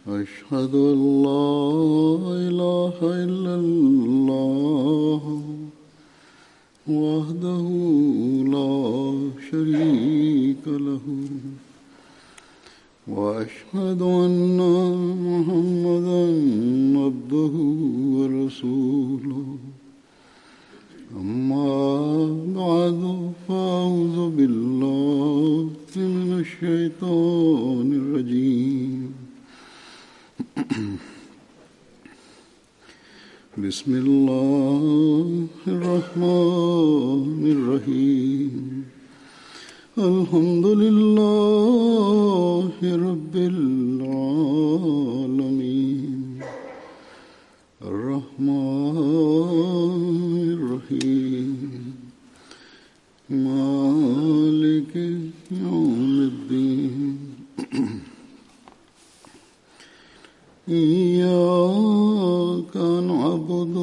أشهد أن لا إله إلا الله وحده لا شريك له وأشهد أن محمدا عبده ورسوله أما بعد فأعوذ بالله من الشيطان الرجيم بسم الله الرحمن الرحيم الحمد لله رب العالمين الرحمن الرحيم مالك يوم الدين إياك نعبد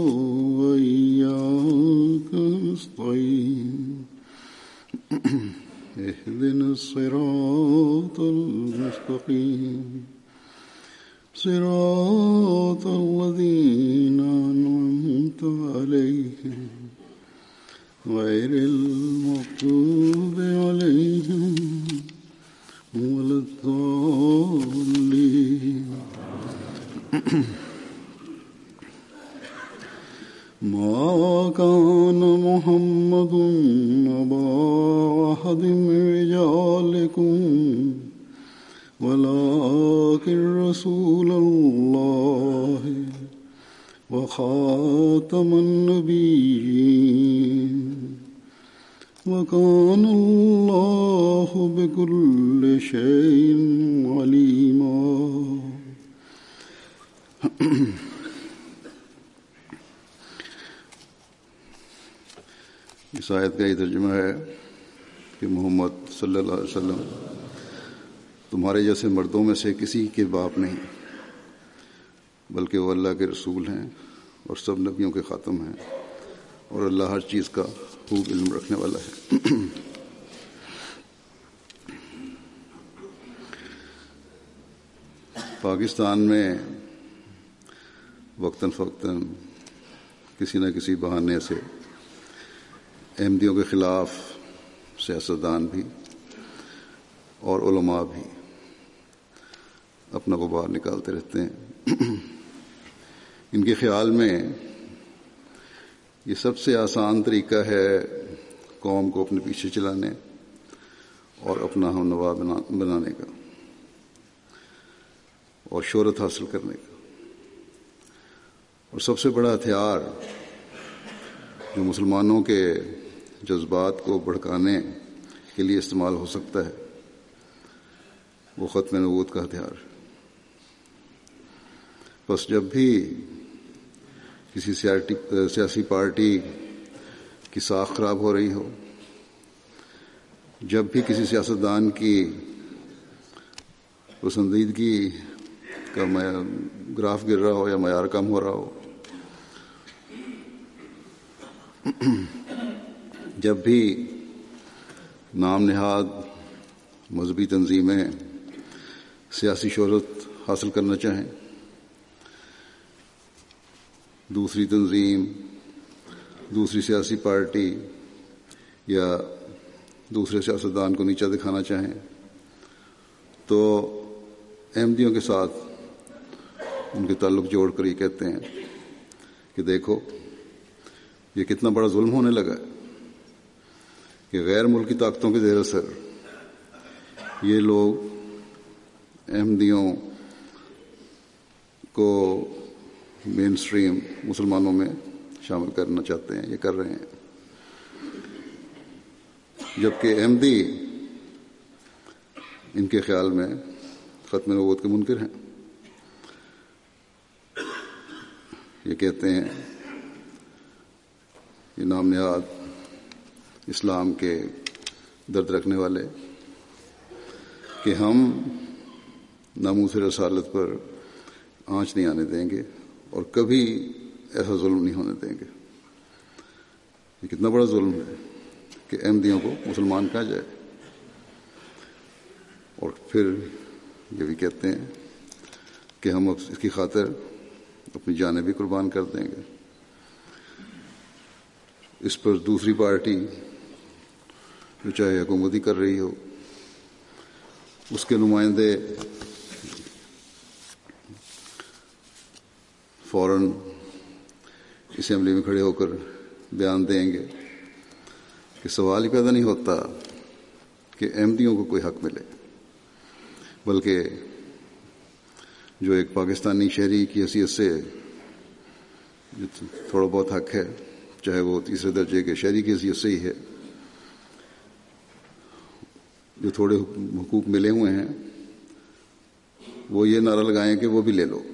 وإياك نستعين اهدنا الصراط المستقيم صراط الذين أنعمت عليهم غير المغضوب عليهم ولا الضالين ما كان محمد أبا أحد من رجالكم ولكن رسول الله وخاتم النبيين وكان الله بكل شيء عليما. اس آیت کا یہ ترجمہ ہے کہ محمد صلی اللہ علیہ وسلم تمہارے جیسے مردوں میں سے کسی کے باپ نہیں، بلکہ وہ اللہ کے رسول ہیں اور سب نبیوں کے خاتم ہیں، اور اللہ ہر چیز کا خوب علم رکھنے والا ہے۔ پاکستان میں وقتاً فوقتاً کسی نہ کسی بہانے سے احمدیوں کے خلاف سیاستدان بھی اور علماء بھی اپنا غبار نکالتے رہتے ہیں۔ ان کے خیال میں یہ سب سے آسان طریقہ ہے قوم کو اپنے پیچھے چلانے اور اپنا ہم نوا بنانے کا اور شہرت حاصل کرنے کا، اور سب سے بڑا ہتھیار جو مسلمانوں کے جذبات کو بھڑکانے کے لیے استعمال ہو سکتا ہے وہ ختم نبوت کا ہتھیار ہے۔ بس جب بھی کسی سیاسی پارٹی کی ساکھ خراب ہو رہی ہو، جب بھی کسی سیاستدان کی پسندیدگی کا گراف گر رہا ہو یا معیار کم ہو رہا ہو، جب بھی نام نہاد مذہبی تنظیمیں سیاسی شہرت حاصل کرنا چاہیں، دوسری تنظیم، دوسری سیاسی پارٹی یا دوسرے سیاستدان کو نیچا دکھانا چاہیں، تو احمدیوں کے ساتھ ان کے تعلق جوڑ کر یہ کہتے ہیں کہ دیکھو یہ کتنا بڑا ظلم ہونے لگا ہے کہ غیر ملکی طاقتوں کے زیر اثر یہ لوگ احمدیوں کو مین سٹریم مسلمانوں میں شامل کرنا چاہتے ہیں، یہ کر رہے ہیں، جبکہ احمدی ان کے خیال میں ختم نبوت کے منکر ہیں۔ یہ کہتے ہیں یہ نام نہاد اسلام کے درد رکھنے والے کہ ہم ناموس رسالت پر آنچ نہیں آنے دیں گے اور کبھی ایسا ظلم نہیں ہونے دیں گے۔ یہ کتنا بڑا ظلم ہے کہ احمدیوں کو مسلمان کہا جائے۔ اور پھر یہ بھی کہتے ہیں کہ ہم اس کی خاطر اپنی جانیں بھی قربان کر دیں گے۔ اس پر دوسری پارٹی جو چاہے حکومتی کر رہی ہو، اس کے نمائندے فوراً اسمبلی میں کھڑے ہو کر بیان دیں گے کہ سوال ہی پیدا نہیں ہوتا کہ احمدیوں کو کوئی حق ملے، بلکہ جو ایک پاکستانی شہری کی حیثیت سے جو تھوڑا بہت حق ہے، چاہے وہ تیسرے درجے کے شہری کی حیثیت سے ہی ہے، جو تھوڑے حقوق ملے ہوئے ہیں، وہ یہ نعرہ لگائیں کہ وہ بھی لے لو۔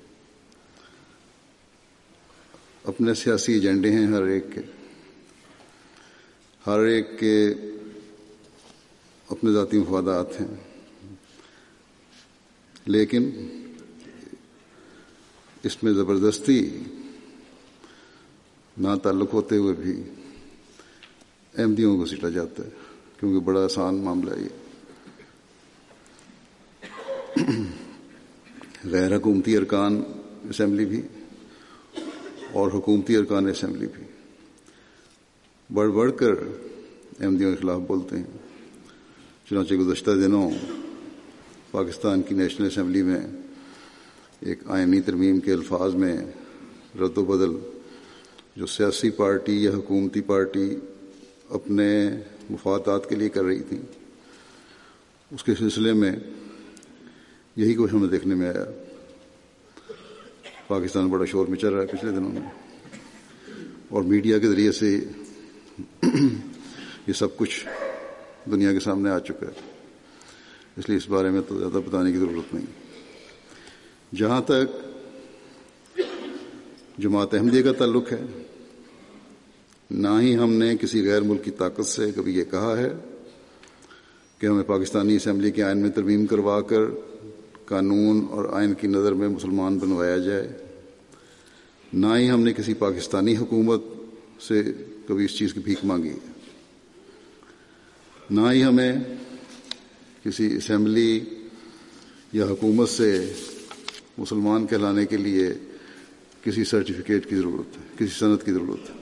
اپنے سیاسی ایجنڈے ہیں ہر ایک کے اپنے ذاتی مفادات ہیں، لیکن اس میں زبردستی نہ تعلق ہوتے ہوئے بھی احمدیوں کو سیٹا جاتا ہے، کیونکہ بڑا آسان معاملہ ہے یہ۔ غیر حکومتی ارکان اسمبلی بھی اور حکومتی ارکان اسمبلی بھی بڑھ بڑھ کر احمدیوں کے خلاف بولتے ہیں۔ چنانچہ گزشتہ دنوں پاکستان کی نیشنل اسمبلی میں ایک آئینی ترمیم کے الفاظ میں رد و بدل جو سیاسی پارٹی یا حکومتی پارٹی اپنے مفادات کے لیے کر رہی تھی، اس کے سلسلے میں یہی کچھ ہمیں دیکھنے میں آیا۔ پاکستان بڑا شور مچا رہا ہے پچھلے دنوں میں، اور میڈیا کے ذریعے سے یہ سب کچھ دنیا کے سامنے آ چکا ہے، اس لیے اس بارے میں تو زیادہ بتانے کی ضرورت نہیں۔ جہاں تک جماعت احمدیہ کا تعلق ہے، نہ ہی ہم نے کسی غیر ملکی طاقت سے کبھی یہ کہا ہے کہ ہمیں پاکستانی اسمبلی کے آئین میں ترمیم کروا کر قانون اور آئین کی نظر میں مسلمان بنوایا جائے، نہ ہی ہم نے کسی پاکستانی حکومت سے کبھی اس چیز کی بھیک مانگی ہے، نہ ہی ہمیں کسی اسمبلی یا حکومت سے مسلمان کہلانے کے لیے کسی سرٹیفکیٹ کی ضرورت ہے، کسی سند کی ضرورت ہے۔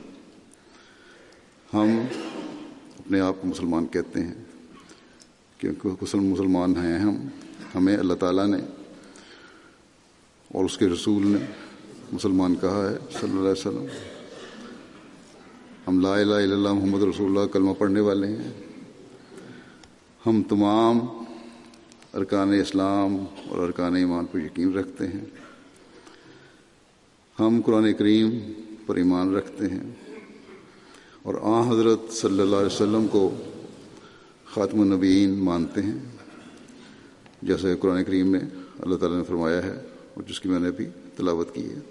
ہم اپنے آپ کو مسلمان کہتے ہیں کیونکہ مسلمان ہیں ہمیں اللہ تعالیٰ نے اور اس کے رسول نے مسلمان کہا ہے صلی اللہ علیہ وسلم۔ ہم لا الہ الا اللہ محمد رسول اللہ کلمہ پڑھنے والے ہیں۔ ہم تمام ارکان اسلام اور ارکان ایمان پر یقین رکھتے ہیں۔ ہم قرآن کریم پر ایمان رکھتے ہیں اور آن حضرت صلی اللہ علیہ وسلم کو خاتم النبیین مانتے ہیں، جیسے قرآن کریم میں اللہ تعالیٰ نے فرمایا ہے اور جس کی میں نے بھی تلاوت کی ہے۔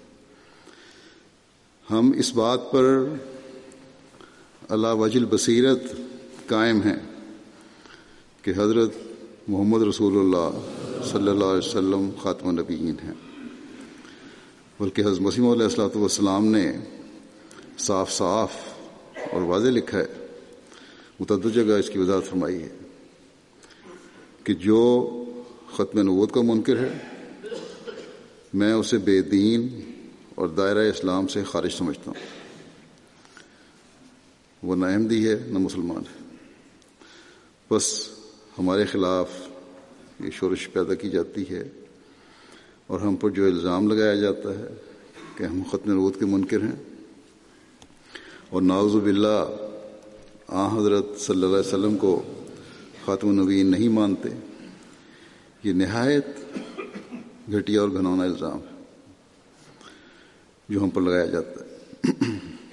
ہم اس بات پر علی وجہ البصیرت قائم ہیں کہ حضرت محمد رسول اللہ صلی اللہ علیہ وسلم خاتم النبیین ہیں، بلکہ حضرت مسیح علیہ الصلوۃ والسلام نے صاف صاف اور واضح لکھا ہے، متعدد جگہ اس کی وضاحت فرمائی ہے کہ جو ختم نبوت کا منکر ہے میں اسے بے دین اور دائرہ اسلام سے خارج سمجھتا ہوں۔ وہ نہ احمدی ہے نہ مسلمان ہے، بس ہمارے خلاف یہ شورش پیدا کی جاتی ہے اور ہم پر جو الزام لگایا جاتا ہے کہ ہم ختم نبوت کے منکر ہیں اور نعوذ باللہ آن حضرت صلی اللہ علیہ وسلم کو خاتم النبیین نہیں مانتے، یہ نہایت گھٹیا اور گھنونا الزام ہے جو ہم پر لگایا جاتا ہے۔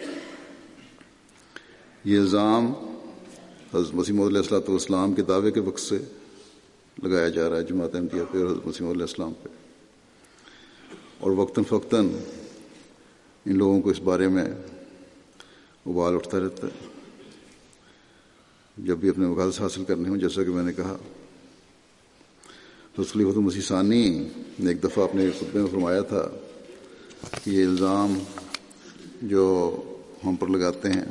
یہ الزام حضرت مسیح علیہ الصلوۃ والسلام کے دعوے کے وقت سے لگایا جا رہا ہے جماعت احمدیہ پہ اور حضرت مسیح علیہ السلام پہ، اور وقتاً فوقتاً ان لوگوں کو اس بارے میں ابال اٹھتا رہتا ہے جب بھی اپنے مقاصد حاصل کرنے ہوں۔ جیسا کہ میں نے کہا، حضرت خلیفۃ المسیح ثانی نے ایک دفعہ اپنے خطبے میں فرمایا تھا کہ یہ الزام جو ہم پر لگاتے ہیں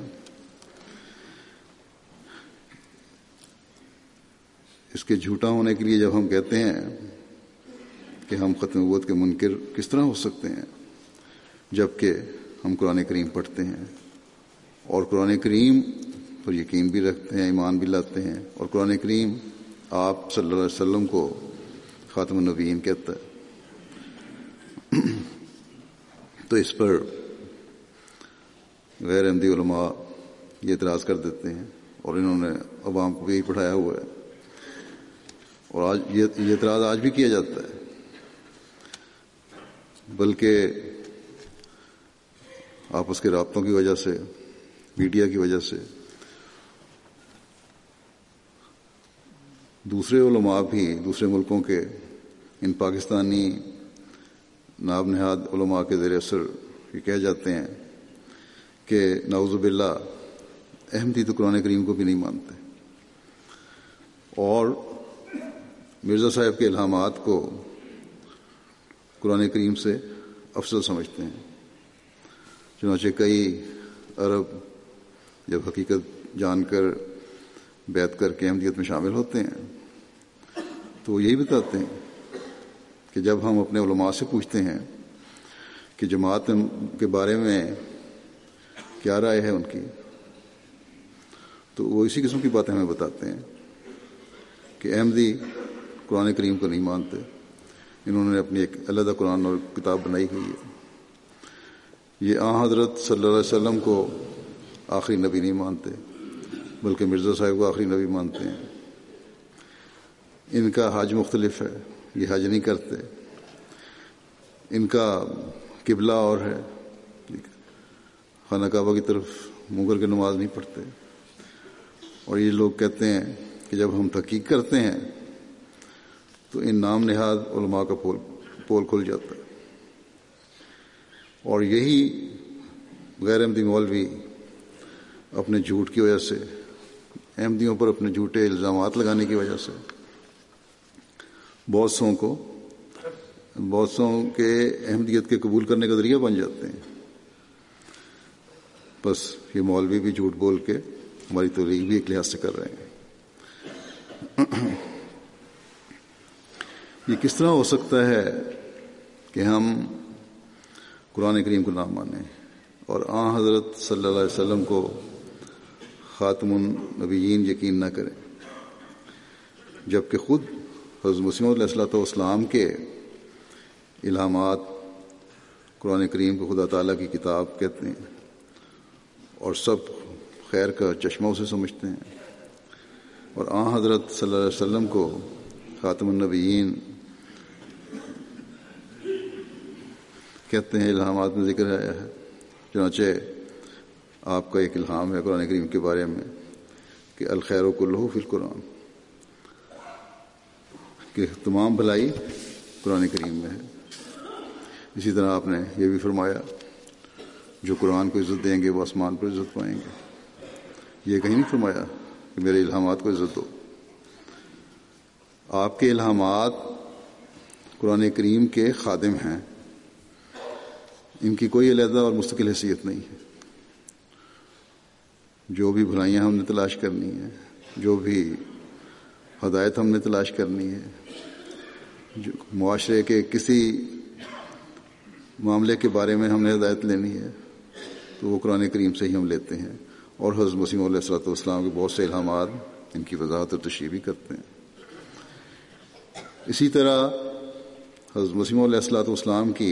اس کے جھوٹا ہونے کے لیے جب ہم کہتے ہیں کہ کہ ہم ختم نبوت کے منکر کس طرح ہو سکتے ہیں جب کہ ہم قرآن کریم پڑھتے ہیں اور قرآن کریم پر یقین بھی رکھتے ہیں، ایمان بھی لاتے ہیں، اور قرآن کریم آپ صلی اللہ علیہ وسلم کو خاتم النبیین کہتا ہے۔ تو اس پر غیر احمدی علماء یہ اعتراض کر دیتے ہیں، اور انہوں نے عوام کو بھی یہی پڑھایا ہوا ہے، اور آج یہ اعتراض آج بھی کیا جاتا ہے، بلکہ آپس کے رابطوں کی وجہ سے، میڈیا کی وجہ سے دوسرے علماء بھی دوسرے ملکوں کے ان پاکستانی ناب نہاد علماء کے زیر اثر یہ کہہ جاتے ہیں کہ نعوذ باللہ احمدی تو قرآن کریم کو بھی نہیں مانتے، اور مرزا صاحب کے الہامات کو قرآن کریم سے افضل سمجھتے ہیں۔ چنانچہ کئی عرب جب حقیقت جان کر بیعت کر کے احمدیت میں شامل ہوتے ہیں تو وہ یہی بتاتے ہیں کہ جب ہم اپنے علماء سے پوچھتے ہیں کہ جماعت کے بارے میں کیا رائے ہے ان کی، تو وہ اسی قسم کی باتیں ہمیں بتاتے ہیں کہ احمدی قرآن کریم کو نہیں مانتے، انہوں نے اپنی ایک علیحدہ قرآن اور کتاب بنائی ہوئی ہے، یہ حضرت صلی اللہ علیہ وسلم کو آخری نبی نہیں مانتے بلکہ مرزا صاحب کو آخری نبی مانتے ہیں، ان کا حج مختلف ہے، یہ حج نہیں کرتے، ان کا قبلہ اور ہے، خانہ کعبہ کی طرف منہ کر کے نماز نہیں پڑھتے، اور یہ لوگ کہتے ہیں کہ جب ہم تحقیق کرتے ہیں تو ان نام نہاد علماء کا پول کھل جاتا ہے، اور یہی غیر احمدی مولوی اپنے جھوٹ کی وجہ سے، احمدیوں پر اپنے جھوٹے الزامات لگانے کی وجہ سے بہت سو کے احمدیت کے قبول کرنے کا ذریعہ بن جاتے ہیں۔ بس یہ مولوی بھی جھوٹ بول کے ہماری تبلیغ بھی ایک لحاظ سے کر رہے ہیں۔ یہ کس طرح ہو سکتا ہے کہ ہم قرآن کریم کو نہ مانیں اور حضرت صلی اللہ علیہ وسلم کو خاتم النبیین یقین نہ کریں، جبکہ خود حضرت مسیح علیہ الصلوۃ والسلام کے الہامات قرآن کریم کو خدا تعالیٰ کی کتاب کہتے ہیں اور سب خیر کا چشمہ اسے سمجھتے ہیں، اور حضرت صلی اللہ علیہ وسلم کو خاتم النبیین کہتے ہیں، الہامات میں ذکر آیا ہے۔ چنانچہ آپ کا ایک الہام ہے قرآن کریم کے بارے میں کہ الخیر کلہ فی القرآن، کہ تمام بھلائی قرآن کریم میں ہے۔ اسی طرح آپ نے یہ بھی فرمایا جو قرآن کو عزت دیں گے وہ آسمان پر عزت پائیں گے، یہ کہیں نہیں فرمایا کہ میرے الہامات کو عزت دو۔ آپ کے الہامات قرآن کریم کے خادم ہیں، ان کی کوئی علیحدہ اور مستقل حیثیت نہیں ہے۔ جو بھی بھلائیاں ہم نے تلاش کرنی ہے، جو بھی ہدایت ہم نے تلاش کرنی ہے، جو معاشرے کے کسی معاملے کے بارے میں ہم نے ہدایت لینی ہے تو وہ قرآن کریم سے ہی ہم لیتے ہیں، اور حضرت مسیح علیہ الصلوۃ والسلام کے بہت سے الہامات ان کی وضاحت اور تشریح بھی کرتے ہیں۔ اسی طرح حضرت مسیح علیہ الصلوۃ والسلام کی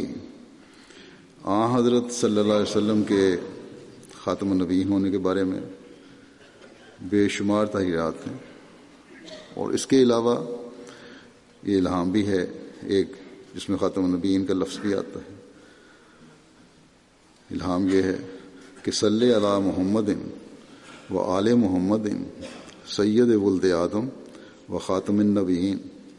حضرت صلی اللہ علیہ وسلم کے خاتم النبیین ہونے کے بارے میں بے شمار تحریرات ہیں، اور اس کے علاوہ یہ الہام بھی ہے ایک جس میں خاتم النبیین کا لفظ بھی آتا ہے۔ الہام یہ ہے کہ صلی علی محمد و آل محمد سید ولد آدم و خاتم النبیین،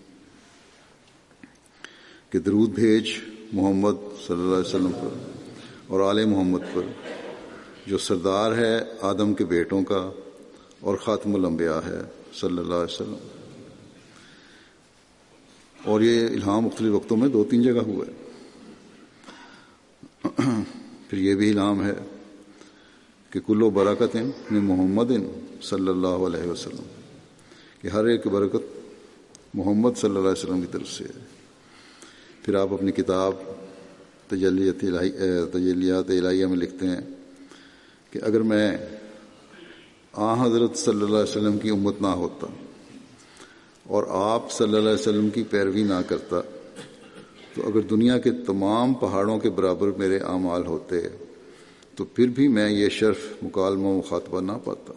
کہ درود بھیج محمد صلی اللہ علیہ وسلم پر اور آل محمد پر جو سردار ہے آدم کے بیٹوں کا اور خاتم الانبیاء ہے صلی اللہ علیہ وسلم۔ اور یہ الہام مختلف وقتوں میں 2-3 جگہ ہوا ہے۔ پھر یہ بھی الہام ہے کہ کلو برکت من محمد صلی اللہ علیہ وسلم، کہ ہر ایک برکت محمد صلی اللہ علیہ وسلم کی طرف سے ہے۔ پھر آپ اپنی کتاب تجلیات الہیہ میں لکھتے ہیں کہ اگر میں حضرت صلی اللہ علیہ وسلم کی امت نہ ہوتا اور آپ صلی اللہ علیہ وسلم کی پیروی نہ کرتا تو اگر دنیا کے تمام پہاڑوں کے برابر میرے اعمال ہوتے تو پھر بھی میں یہ شرف مکالمہ و مخاطبہ نہ پاتا،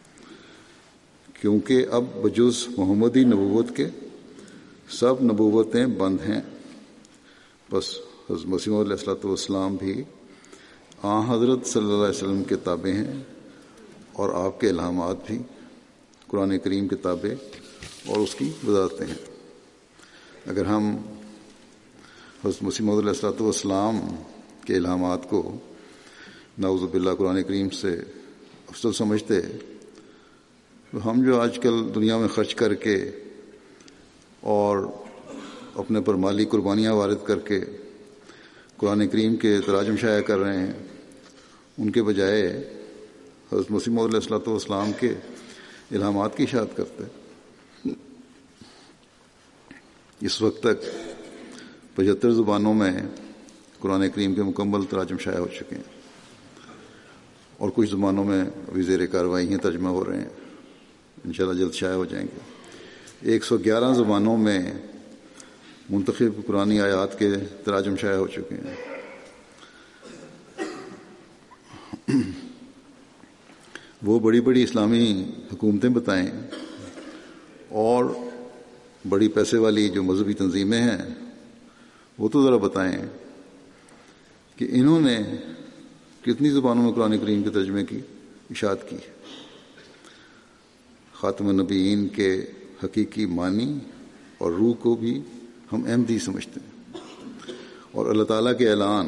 کیونکہ اب بجز محمدی نبوت کے سب نبوتیں بند ہیں۔ بس حضرت مسیح موعود علیہ السلام بھی حضرت صلی اللہ علیہ وسلم کے تابع ہیں، اور آپ کے الہامات بھی قرآن کریم کے تابع اور اس کی وضاحتیں ہیں۔ اگر ہم حضرت مسیح موعود علیہ السلام کے الہامات کو نعوذ باللہ قرآن کریم سے افضل سمجھتے تو ہم جو آج کل دنیا میں خرچ کر کے اور اپنے پر مالی قربانیاں وارد کر کے قرآن کریم کے تراجم شائع کر رہے ہیں، ان کے بجائے حضرت مسیح موعود علیہ السلام کے الہامات کی اشاعت کرتے ہیں۔ اس وقت تک 75 زبانوں میں قرآن کریم کے مکمل تراجم شائع ہو چکے ہیں، اور کچھ زبانوں میں ابھی زیر کارروائی ہیں، ترجمہ ہو رہے ہیں، انشاءاللہ جلد شائع ہو جائیں گے۔ 111 زبانوں میں منتخب قرآنی آیات کے تراجم شائع ہو چکے ہیں۔ وہ بڑی بڑی اسلامی حکومتیں بتائیں اور بڑی پیسے والی جو مذہبی تنظیمیں ہیں وہ تو ذرا بتائیں کہ انہوں نے کتنی زبانوں میں قرآن کریم کے ترجمے کی اشاعت کی۔ خاتم النبیین کے حقیقی معنی اور روح کو بھی ہم احمدی سمجھتے ہیں، اور اللہ تعالیٰ کے اعلان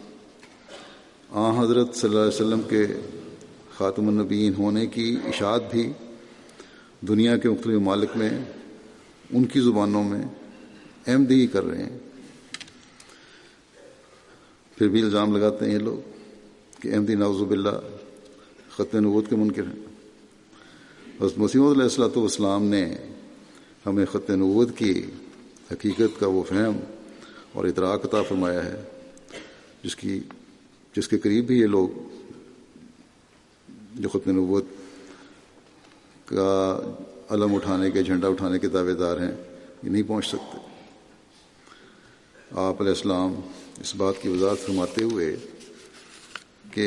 حضرت صلی اللہ علیہ وسلم کے خاتم النبیین ہونے کی اشاعت بھی دنیا کے مختلف ممالک میں ان کی زبانوں میں احمدی کر رہے ہیں۔ پھر بھی الزام لگاتے ہیں یہ لوگ کہ احمدی نعوذ باللہ ختم نبوت کے منکر ہیں۔ حضرت مسیح موعود علیہ السلام نے ہمیں ختم نبوت کی حقیقت کا وہ فہم اور ادراک عطا فرمایا ہے جس کے قریب بھی یہ لوگ جو ختم نبوت کا علم اٹھانے کے، جھنڈا اٹھانے کے دعوے دار ہیں، یہ نہیں پہنچ سکتے۔ آپ علیہ السلام اس بات کی وضاحت فرماتے ہوئے کہ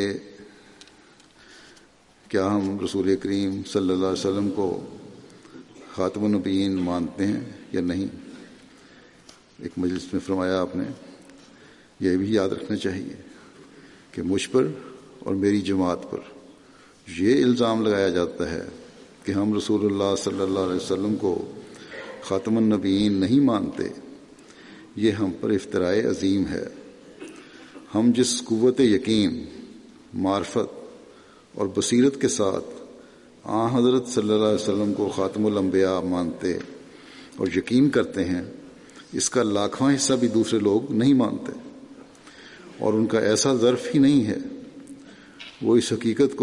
کیا ہم رسول کریم صلی اللہ علیہ وسلم کو خاتم النبیین مانتے ہیں یا نہیں، ایک مجلس میں فرمایا آپ نے یہ بھی یاد رکھنا چاہیے کہ مجھ پر اور میری جماعت پر یہ الزام لگایا جاتا ہے کہ ہم رسول اللہ صلی اللہ علیہ وسلم کو خاتم النبیین نہیں مانتے، یہ ہم پر افتراء عظیم ہے۔ ہم جس قوت یقین، معرفت اور بصیرت کے ساتھ حضرت صلی اللہ علیہ وسلم کو خاتم الانبیاء مانتے اور یقین کرتے ہیں، اس کا لاکھواں حصہ بھی دوسرے لوگ نہیں مانتے، اور ان کا ایسا ظرف ہی نہیں ہے۔ وہ اس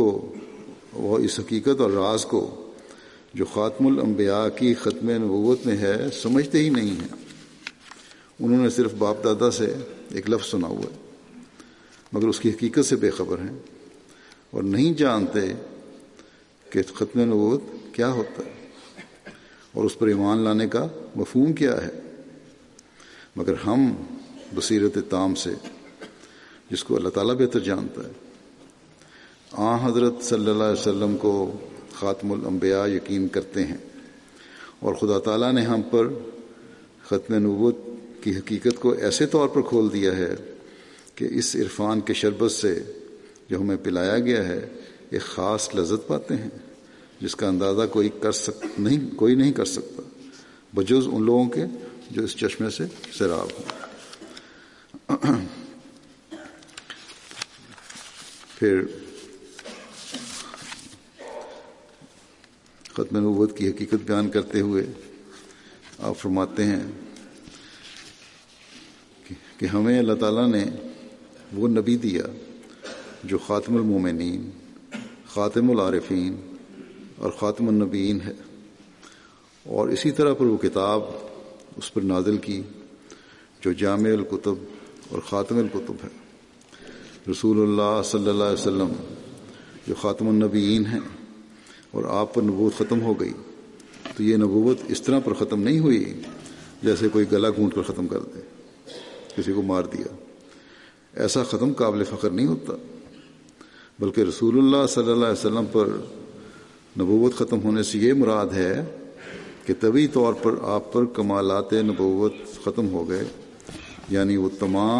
حقیقت اور راز کو جو خاتم الانبیاء کی ختم نبوت میں ہے سمجھتے ہی نہیں ہیں۔ انہوں نے صرف باپ دادا سے ایک لفظ سنا ہوا ہے، مگر اس کی حقیقت سے بے خبر ہیں اور نہیں جانتے کہ ختم نبوت کیا ہوتا ہے اور اس پر ایمان لانے کا مفہوم کیا ہے۔ مگر ہم بصیرت تام سے، جس کو اللہ تعالیٰ بہتر جانتا ہے، حضرت صلی اللہ علیہ وسلم کو خاتم الانبیاء یقین کرتے ہیں، اور خدا تعالیٰ نے ہم پر ختم نبوت کی حقیقت کو ایسے طور پر کھول دیا ہے کہ اس عرفان کے شربت سے جو ہمیں پلایا گیا ہے ایک خاص لذت پاتے ہیں جس کا اندازہ کوئی نہیں کر سکتا بجز ان لوگوں کے جو اس چشمے سے سیراب ہوں۔ پھر ختم نبوت کی حقیقت بیان کرتے ہوئے آپ فرماتے ہیں کہ ہمیں اللہ تعالیٰ نے وہ نبی دیا جو خاتم المومنین، خاتم العارفین اور خاتم النبیین ہے، اور اسی طرح پر وہ کتاب اس پر نازل کی جو جامع الکتب اور خاتم الکتب ہے۔ رسول اللہ صلی اللہ علیہ وسلم جو خاتم النبیین ہیں اور آپ پر نبوت ختم ہو گئی، تو یہ نبوت اس طرح پر ختم نہیں ہوئی جیسے کوئی گلا گھونٹ کر ختم کر دے، کسی کو مار دیا۔ ایسا ختم قابل فخر نہیں ہوتا، بلکہ رسول اللہ صلی اللہ علیہ وسلم پر نبوت ختم ہونے سے یہ مراد ہے کہ طبعی طور پر آپ پر کمالات نبوت ختم ہو گئے، یعنی وہ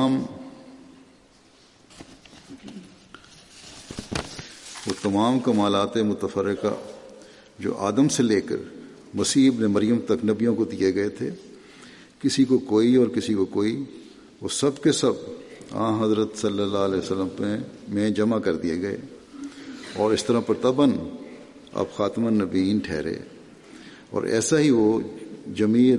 تمام کمالات متفرقہ جو آدم سے لے کر مسیح ابن مریم تک نبیوں کو دیے گئے تھے، کسی کو کوئی اور کسی کو کوئی، وہ سب کے سب حضرت صلی اللہ علیہ وسلم میں جمع کر دیے گئے، اور اس طرح پرتباً اب خاتم النبیین ٹھہرے۔ اور ایسا ہی وہ جمیع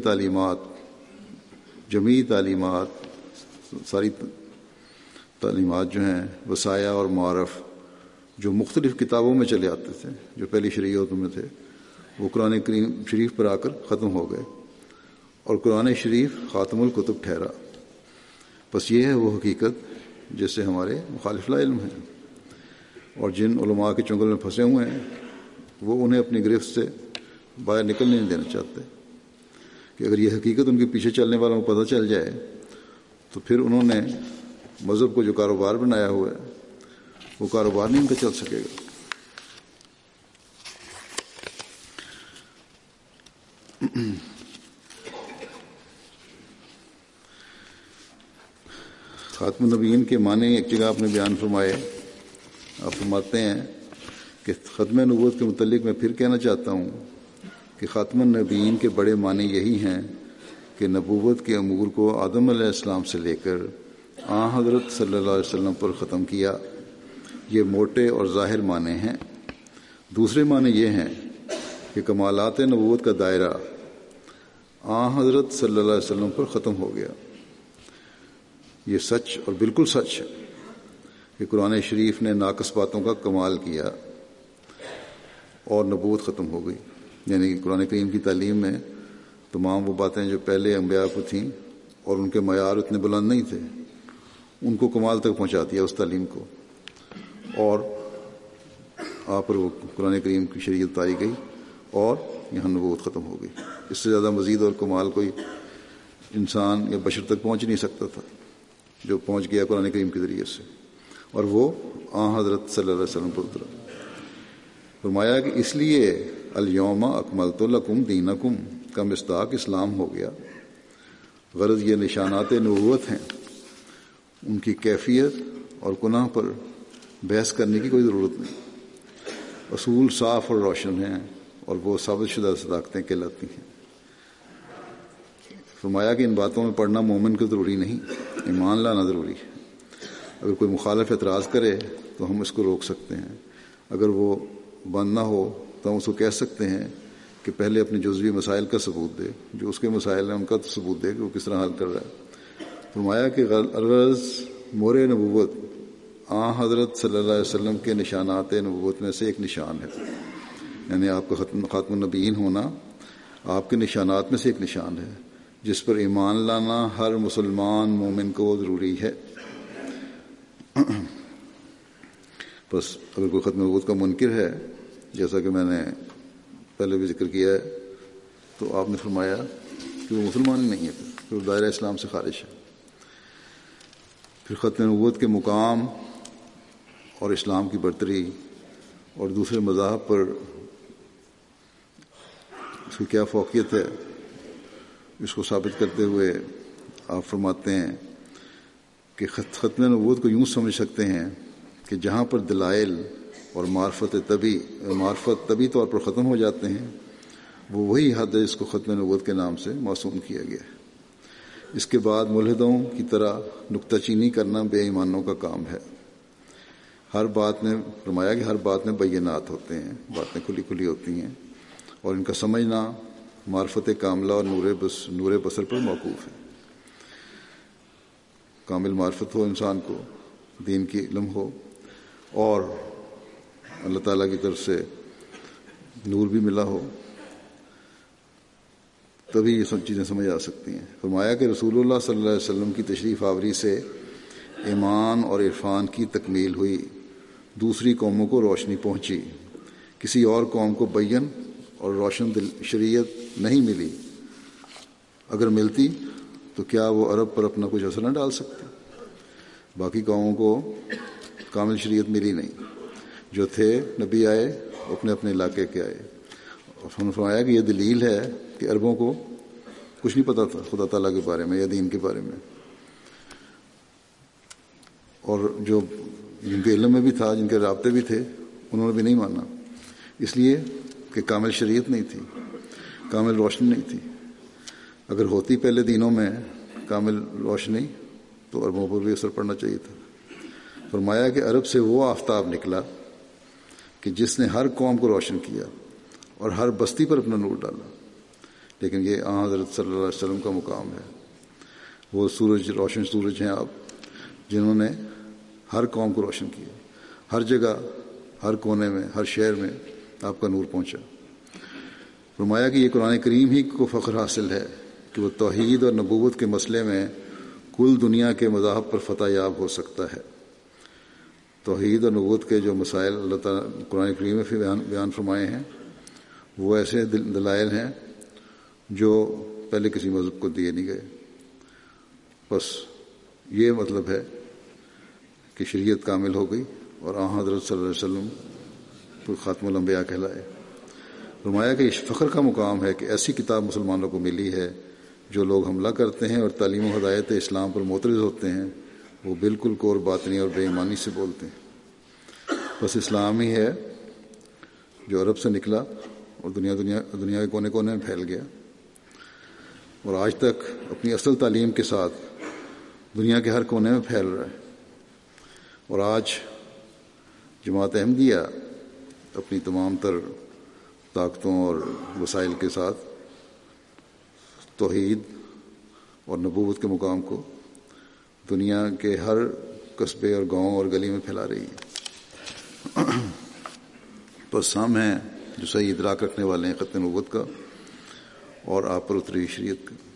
تعلیمات ساری تعلیمات جو ہیں، وصایا اور معارف جو مختلف کتابوں میں چلے آتے تھے، جو پہلی شریعتوں میں تھے، وہ قرآن کریم شریف پر آ کر ختم ہو گئے، اور قرآن شریف خاتم الکتب ٹھہرا۔ بس یہ ہے وہ حقیقت جس سے ہمارے مخالف لا علم ہیں، اور جن علماء کے چنگل میں پھنسے ہوئے ہیں وہ انہیں اپنی گرفت سے باہر نکلنے نہیں دینا چاہتے، کہ اگر یہ حقیقت ان کے پیچھے چلنے والوں کو پتہ چل جائے تو پھر انہوں نے مذہب کو جو کاروبار بنایا ہوا ہے وہ کاروبار نہیں ان کا چل سکے گا۔ خاتم النبیین کے معنی ایک جگہ آپ نے بیان فرمائے، آپ فرماتے ہیں کہ ختم نبوت کے متعلق میں پھر کہنا چاہتا ہوں کہ خاتم النبیین کے بڑے معنی یہی ہیں کہ نبوت کے امور کو آدم علیہ السلام سے لے کر حضرت صلی اللہ علیہ وسلم پر ختم کیا۔ یہ موٹے اور ظاہر معنی ہیں۔ دوسرے معنی یہ ہیں کہ کمالات نبوت کا دائرہ حضرت صلی اللہ علیہ وسلم پر ختم ہو گیا۔ یہ سچ اور بالکل سچ ہے کہ قرآن شریف نے ناقص باتوں کا کمال کیا اور نبوت ختم ہو گئی، یعنی کہ قرآن کریم کی تعلیم میں تمام وہ باتیں جو پہلے انبیاء کو تھیں اور ان کے معیار اتنے بلند نہیں تھے، ان کو کمال تک پہنچا دیا اس تعلیم کو، اور آپ پر وہ قرآن کریم کی شریعت اتاری گئی اور یہاں نبوت ختم ہو گئی۔ اس سے زیادہ مزید اور کمال کوئی انسان یا بشر تک پہنچ نہیں سکتا تھا جو پہنچ گیا قرآن کریم کے ذریعے سے، اور وہ حضرت صلی اللہ علیہ وسلم پر اترا۔ فرمایا کہ اس لیے الیوم اکملت لکم دینکم کا مصداق اسلام ہو گیا۔ غرض یہ نشانات نبوت ہیں، ان کی کیفیت اور گناہ پر بحث کرنے کی کوئی ضرورت نہیں۔ اصول صاف اور روشن ہیں اور وہ ثابت شدہ صداقتیں کہلاتی ہیں۔ فرمایا کہ ان باتوں میں پڑھنا مومن کو ضروری نہیں، ایمان لانا ضروری ہے۔ اگر کوئی مخالف اعتراض کرے تو ہم اس کو روک سکتے ہیں، اگر وہ بند نہ ہو تو ہم اس کو کہہ سکتے ہیں کہ پہلے اپنے جزوی مسائل کا ثبوت دے، جو اس کے مسائل ہیں ان کا تو ثبوت دے کہ وہ کس طرح حل کر رہا ہے۔ فرمایا کہ غرض مور نبوت حضرت صلی اللہ علیہ وسلم کے نشانات نبوت میں سے ایک نشان ہے، یعنی آپ کا خاتم النبیین ہونا آپ کے نشانات میں سے ایک نشان ہے، جس پر ایمان لانا ہر مسلمان مومن کو ضروری ہے۔ بس اگر کوئی ختم نبوت کا منکر ہے، جیسا کہ میں نے پہلے بھی ذکر کیا ہے، تو آپ نے فرمایا کہ وہ مسلمان ہی نہیں ہے، پھر دائرہ اسلام سے خارج ہے۔ پھر ختم نبوت کے مقام اور اسلام کی برتری اور دوسرے مذاہب پر اس کی کیا فوقیت ہے، اس کو ثابت کرتے ہوئے آپ فرماتے ہیں کہ ختم نبوت کو یوں سمجھ سکتے ہیں کہ جہاں پر دلائل اور معرفت طبی طور پر ختم ہو جاتے ہیں، وہ وہی حد ہے جس کو ختم نبوت کے نام سے موسوم کیا گیا ہے۔ اس کے بعد ملحدوں کی طرح نکتہ چینی کرنا بے ایمانوں کا کام ہے۔ ہر بات میں فرمایا کہ ہر بات میں بینات ہوتے ہیں، باتیں کھلی کھلی ہوتی ہیں، اور ان کا سمجھنا معرفت کاملہ اور نور بصر پر موقوف ہے۔ کامل معرفت ہو انسان کو، دین کی علم ہو، اور اللہ تعالیٰ کی طرف سے نور بھی ملا ہو، تبھی یہ سب چیزیں سمجھ آ سکتی ہیں۔ فرمایا کہ رسول اللہ صلی اللہ علیہ وسلم کی تشریف آوری سے ایمان اور عرفان کی تکمیل ہوئی، دوسری قوموں کو روشنی پہنچی، کسی اور قوم کو بین اور روشن شریعت نہیں ملی، اگر ملتی تو کیا وہ عرب پر اپنا کچھ اثر نہ ڈال سکتے؟ باقی قوموں کو کامل شریعت ملی نہیں، جو تھے نبی آئے اپنے اپنے علاقے کے آئے، اور فرمایا کہ یہ دلیل ہے کہ عربوں کو کچھ نہیں پتا تھا خدا تعالیٰ کے بارے میں یا دین کے بارے میں، اور جو جن کے علم میں بھی تھا، جن کے رابطے بھی تھے، انہوں نے بھی نہیں مانا، اس لیے کہ کامل شریعت نہیں تھی، کامل روشنی نہیں تھی۔ اگر ہوتی پہلے دنوں میں کامل روشنی تو عربوں پر بھی اثر پڑنا چاہیے تھا۔ فرمایا کہ عرب سے وہ آفتاب نکلا کہ جس نے ہر قوم کو روشن کیا اور ہر بستی پر اپنا نور ڈالا، لیکن یہ حضرت صلی اللہ علیہ وسلم کا مقام ہے۔ وہ سورج، روشن سورج ہیں آپ، جنہوں نے ہر قوم کو روشن کیا، ہر جگہ، ہر کونے میں، ہر شہر میں آپ کا نور پہنچا۔ فرمایا کہ یہ قرآن کریم ہی کو فخر حاصل ہے کہ وہ توحید اور نبوت کے مسئلے میں کل دنیا کے مذاہب پر فتح یاب ہو سکتا ہے۔ توحید اور نبوت کے جو مسائل اللہ تعالیٰ قرآن کریم میں بیان فرمائے ہیں، وہ ایسے دلائل ہیں جو پہلے کسی مذہب کو دیے نہیں گئے۔ بس یہ مطلب ہے کہ شریعت کامل ہو گئی اور حضرت صلی اللہ علیہ وسلم کو خاتم الانبیاء کہلائے۔ فرمایا کہ یہ فخر کا مقام ہے کہ ایسی کتاب مسلمانوں کو ملی ہے، جو لوگ حملہ کرتے ہیں اور تعلیم و ہدایت اسلام پر معترض ہوتے ہیں، وہ بالکل کور باطنی اور بے ایمانی سے بولتے ہیں۔ بس اسلام ہی ہے جو عرب سے نکلا اور دنیا کے کونے کونے میں پھیل گیا، اور آج تک اپنی اصل تعلیم کے ساتھ دنیا کے ہر کونے میں پھیل رہا ہے۔ اور آج جماعت احمدیہ اپنی تمام تر طاقتوں اور وسائل کے ساتھ توحید اور نبوت کے مقام کو دنیا کے ہر قصبے اور گاؤں اور گلی میں پھیلا رہی ہے۔ بس ہم ہیں جو صحیح ادراک رکھنے والے ہیں خط نبوت کا اور آپ پر اتری شریعت کا۔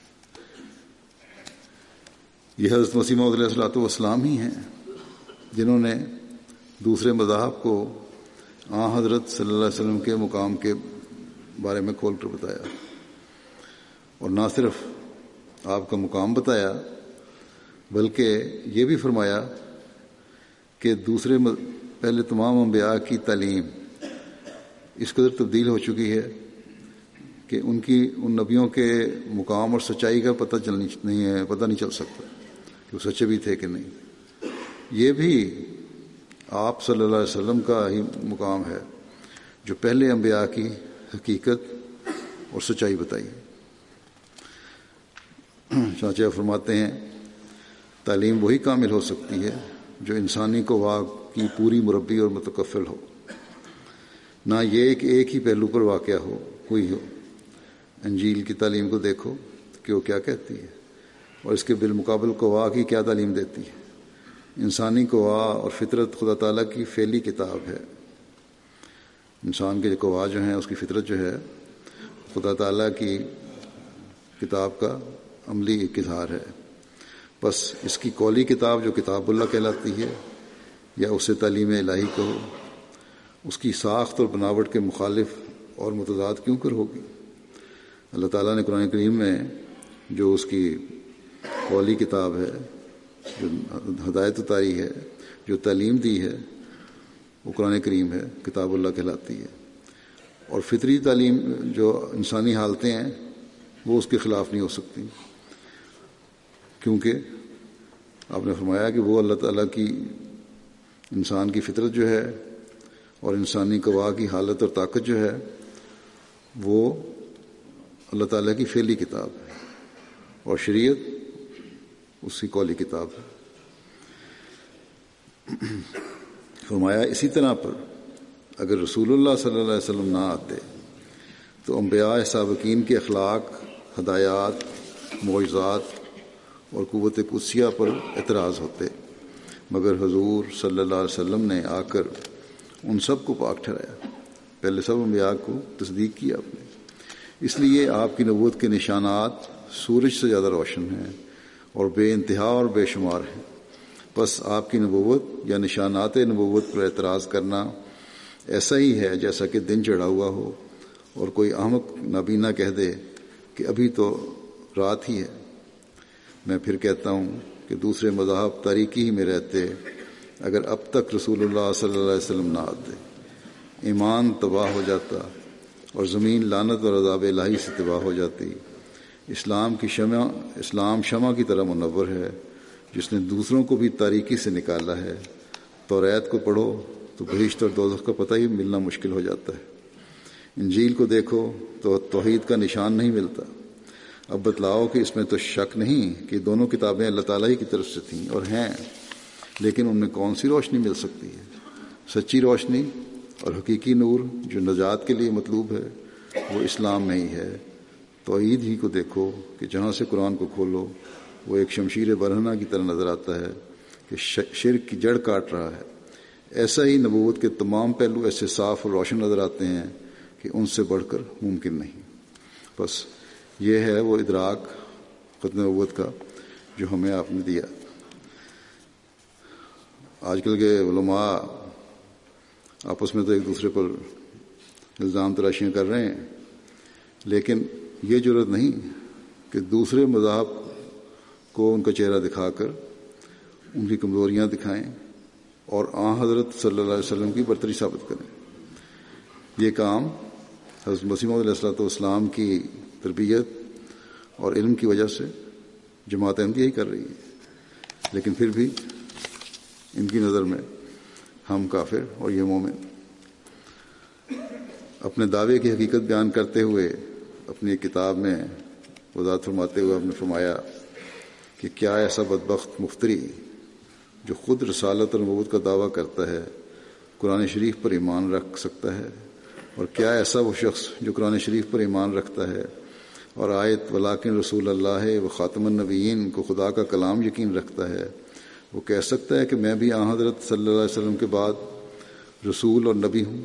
یہ حضرت مسیح موعود علیہ الصلوۃ والسلام ہی ہیں جنہوں نے دوسرے مذاہب کو حضرت صلی اللہ علیہ وسلم کے مقام کے بارے میں کھول کر بتایا، اور نہ صرف آپ کا مقام بتایا بلکہ یہ بھی فرمایا کہ پہلے تمام انبیاء کی تعلیم اس قدر تبدیل ہو چکی ہے کہ ان نبیوں کے مقام اور سچائی کا پتہ نہیں چل سکتا کہ وہ سچے بھی تھے کہ نہیں۔ یہ بھی آپ صلی اللہ علیہ وسلم کا ہی مقام ہے جو پہلے انبیاء کی حقیقت اور سچائی بتائی۔ چنانچہ فرماتے ہیں تعلیم وہی کامل ہو سکتی ہے جو انسانی قوا کی پوری مربی اور متکفل ہو، نہ یہ کہ ایک ہی پہلو پر واقع ہوئی ہو۔ انجیل کی تعلیم کو دیکھو کہ وہ کیا کہتی ہے اور اس کے بالمقابل قوا کی کیا تعلیم دیتی ہے۔ انسانی قوا اور فطرت خدا تعالیٰ کی فعلی کتاب ہے۔ انسان کے قوا جو ہیں، اس کی فطرت جو ہے، خدا تعالیٰ کی کتاب کا عملی اظہار ہے۔ بس اس کی قولی کتاب جو کتاب اللہ کہلاتی ہے، یا اسے تعلیم الہی کہو، اس کی ساخت اور بناوٹ کے مخالف اور متضاد کیوں کر ہوگی؟ اللہ تعالیٰ نے قرآن کریم میں جو اس کی قولی کتاب ہے، جو ہدایت اتاری ہے، جو تعلیم دی ہے، وہ قرآن کریم ہے، کتاب اللہ کہلاتی ہے۔ اور فطری تعلیم جو انسانی حالتیں ہیں وہ اس کے خلاف نہیں ہو سکتی، کیونکہ آپ نے فرمایا کہ وہ اللہ تعالیٰ کی انسان کی فطرت جو ہے اور انسانی قوا کی حالت اور طاقت جو ہے وہ اللہ تعالیٰ کی فعلی کتاب ہے، اور شریعت اس کی قولی کتاب ہے۔ فرمایا اسی طرح پر اگر رسول اللہ صلی اللہ علیہ وسلم نہ آتے تو انبیاء سابقین کے اخلاق، ہدایات، معجزات اور قوت قدسیہ پر اعتراض ہوتے، مگر حضور صلی اللہ علیہ وسلم نے آ کر ان سب کو پاک ٹھہرایا۔ پہلے سب انبیاء کو تصدیق کیا آپ نے، اس لیے آپ کی نبوت کے نشانات سورج سے زیادہ روشن ہیں اور بے انتہا اور بے شمار ہیں۔ بس آپ کی نبوت یا نشانات نبوت پر اعتراض کرنا ایسا ہی ہے جیسا کہ دن چڑھا ہوا ہو اور کوئی احمق نابینا کہہ دے کہ ابھی تو رات ہی ہے۔ میں پھر کہتا ہوں کہ دوسرے مذاہب تاریکی ہی میں رہتے اگر اب تک رسول اللہ صلی اللہ علیہ وسلم نہ آتے، ایمان تباہ ہو جاتا اور زمین لعنت اور عذاب الہی سے تباہ ہو جاتی۔ اسلام شمع کی طرح منور ہے جس نے دوسروں کو بھی تاریکی سے نکالا ہے۔ توریت کو پڑھو تو بہشت اور دوزخ کا پتہ ہی ملنا مشکل ہو جاتا ہے۔ انجیل کو دیکھو تو توحید کا نشان نہیں ملتا۔ اب بتلاؤ کہ اس میں تو شک نہیں کہ دونوں کتابیں اللہ تعالیٰ ہی کی طرف سے تھیں اور ہیں، لیکن ان میں کون سی روشنی مل سکتی ہے؟ سچی روشنی اور حقیقی نور جو نجات کے لیے مطلوب ہے وہ اسلام میں ہی ہے۔ توحید ہی کو دیکھو کہ جہاں سے قرآن کو کھولو وہ ایک شمشیر برہنہ کی طرح نظر آتا ہے کہ شرک کی جڑ کاٹ رہا ہے۔ ایسا ہی نبوت کے تمام پہلو ایسے صاف اور روشن نظر آتے ہیں کہ ان سے بڑھ کر ممکن نہیں۔ بس یہ ہے وہ ادراک ختم نبوت کا جو ہمیں آپ نے دیا۔ آج کل کے علماء آپس میں تو ایک دوسرے پر الزام تراشیاں کر رہے ہیں، لیکن یہ جرأت نہیں کہ دوسرے مذاہب کو ان کا چہرہ دکھا کر ان کی کمزوریاں دکھائیں اور حضرت صلی اللہ علیہ وسلم کی برتری ثابت کریں۔ یہ کام حضرت مسیح موعود علیہ السلام کی تربیت اور علم کی وجہ سے جماعت احمدیہ ہی کر رہی ہے، لیکن پھر بھی ان کی نظر میں ہم کافر اور یہ مومن۔ اپنے دعوے کی حقیقت بیان کرتے ہوئے اپنی کتاب میں وضاحت فرماتے ہوئے آپ نے فرمایا کہ کیا ایسا بدبخت مفتری جو خود رسالت اور نبوت کا دعویٰ کرتا ہے قرآن شریف پر ایمان رکھ سکتا ہے، اور کیا ایسا وہ شخص جو قرآن شریف پر ایمان رکھتا ہے اور آیت ولیکن رسول اللہ و خاتم النبیین کو خدا کا کلام یقین رکھتا ہے، وہ کہہ سکتا ہے کہ میں بھی حضرت صلی اللہ علیہ وسلم کے بعد رسول اور نبی ہوں؟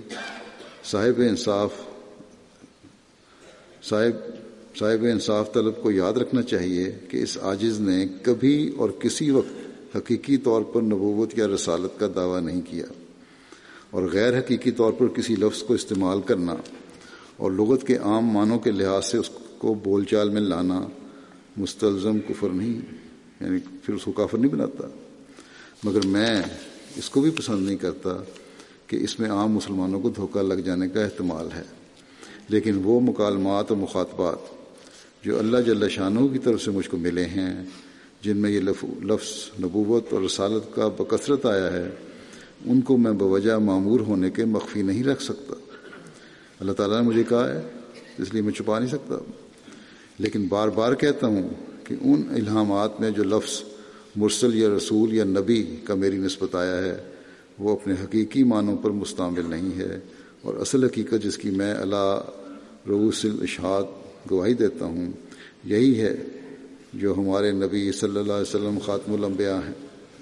صاحب انصاف طلب کو یاد رکھنا چاہیے کہ اس عاجز نے کبھی اور کسی وقت حقیقی طور پر نبوت یا رسالت کا دعویٰ نہیں کیا، اور غیر حقیقی طور پر کسی لفظ کو استعمال کرنا اور لغت کے عام معنوں کے لحاظ سے اس کو بول چال میں لانا مستلزم کفر نہیں، یعنی پھر اس کو کافر نہیں بناتا۔ مگر میں اس کو بھی پسند نہیں کرتا کہ اس میں عام مسلمانوں کو دھوکہ لگ جانے کا احتمال ہے، لیکن وہ مکالمات اور مخاطبات جو اللہ جل شانہ کی طرف سے مجھ کو ملے ہیں، جن میں یہ لفظ نبوت اور رسالت کا بکثرت آیا ہے، ان کو میں بوجہ معمور ہونے کے مخفی نہیں رکھ سکتا۔ اللہ تعالیٰ نے مجھے کہا ہے، اس لیے میں چھپا نہیں سکتا، لیکن بار بار کہتا ہوں کہ ان الہامات میں جو لفظ مرسل یا رسول یا نبی کا میری نسبت آیا ہے وہ اپنے حقیقی معنوں پر مستعمل نہیں ہے، اور اصل حقیقت جس کی میں علی رؤوس الاشہاد گواہی دیتا ہوں یہی ہے جو ہمارے نبی صلی اللہ علیہ وسلم خاتم الانبیاء ہیں،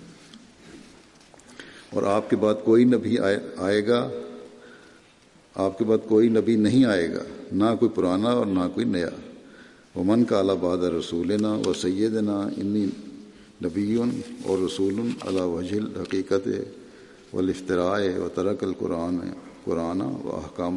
اور آپ کے بعد کوئی نبی آئے گا، آپ کے بعد کوئی نبی نہیں آئے گا، نہ کوئی پرانا اور نہ کوئی نیا۔ ومن قال بعد رسولنا و سیدنا انی نبی اور رسول علی وجہ الحقیقت والافتراء و ترک قرآن و احکام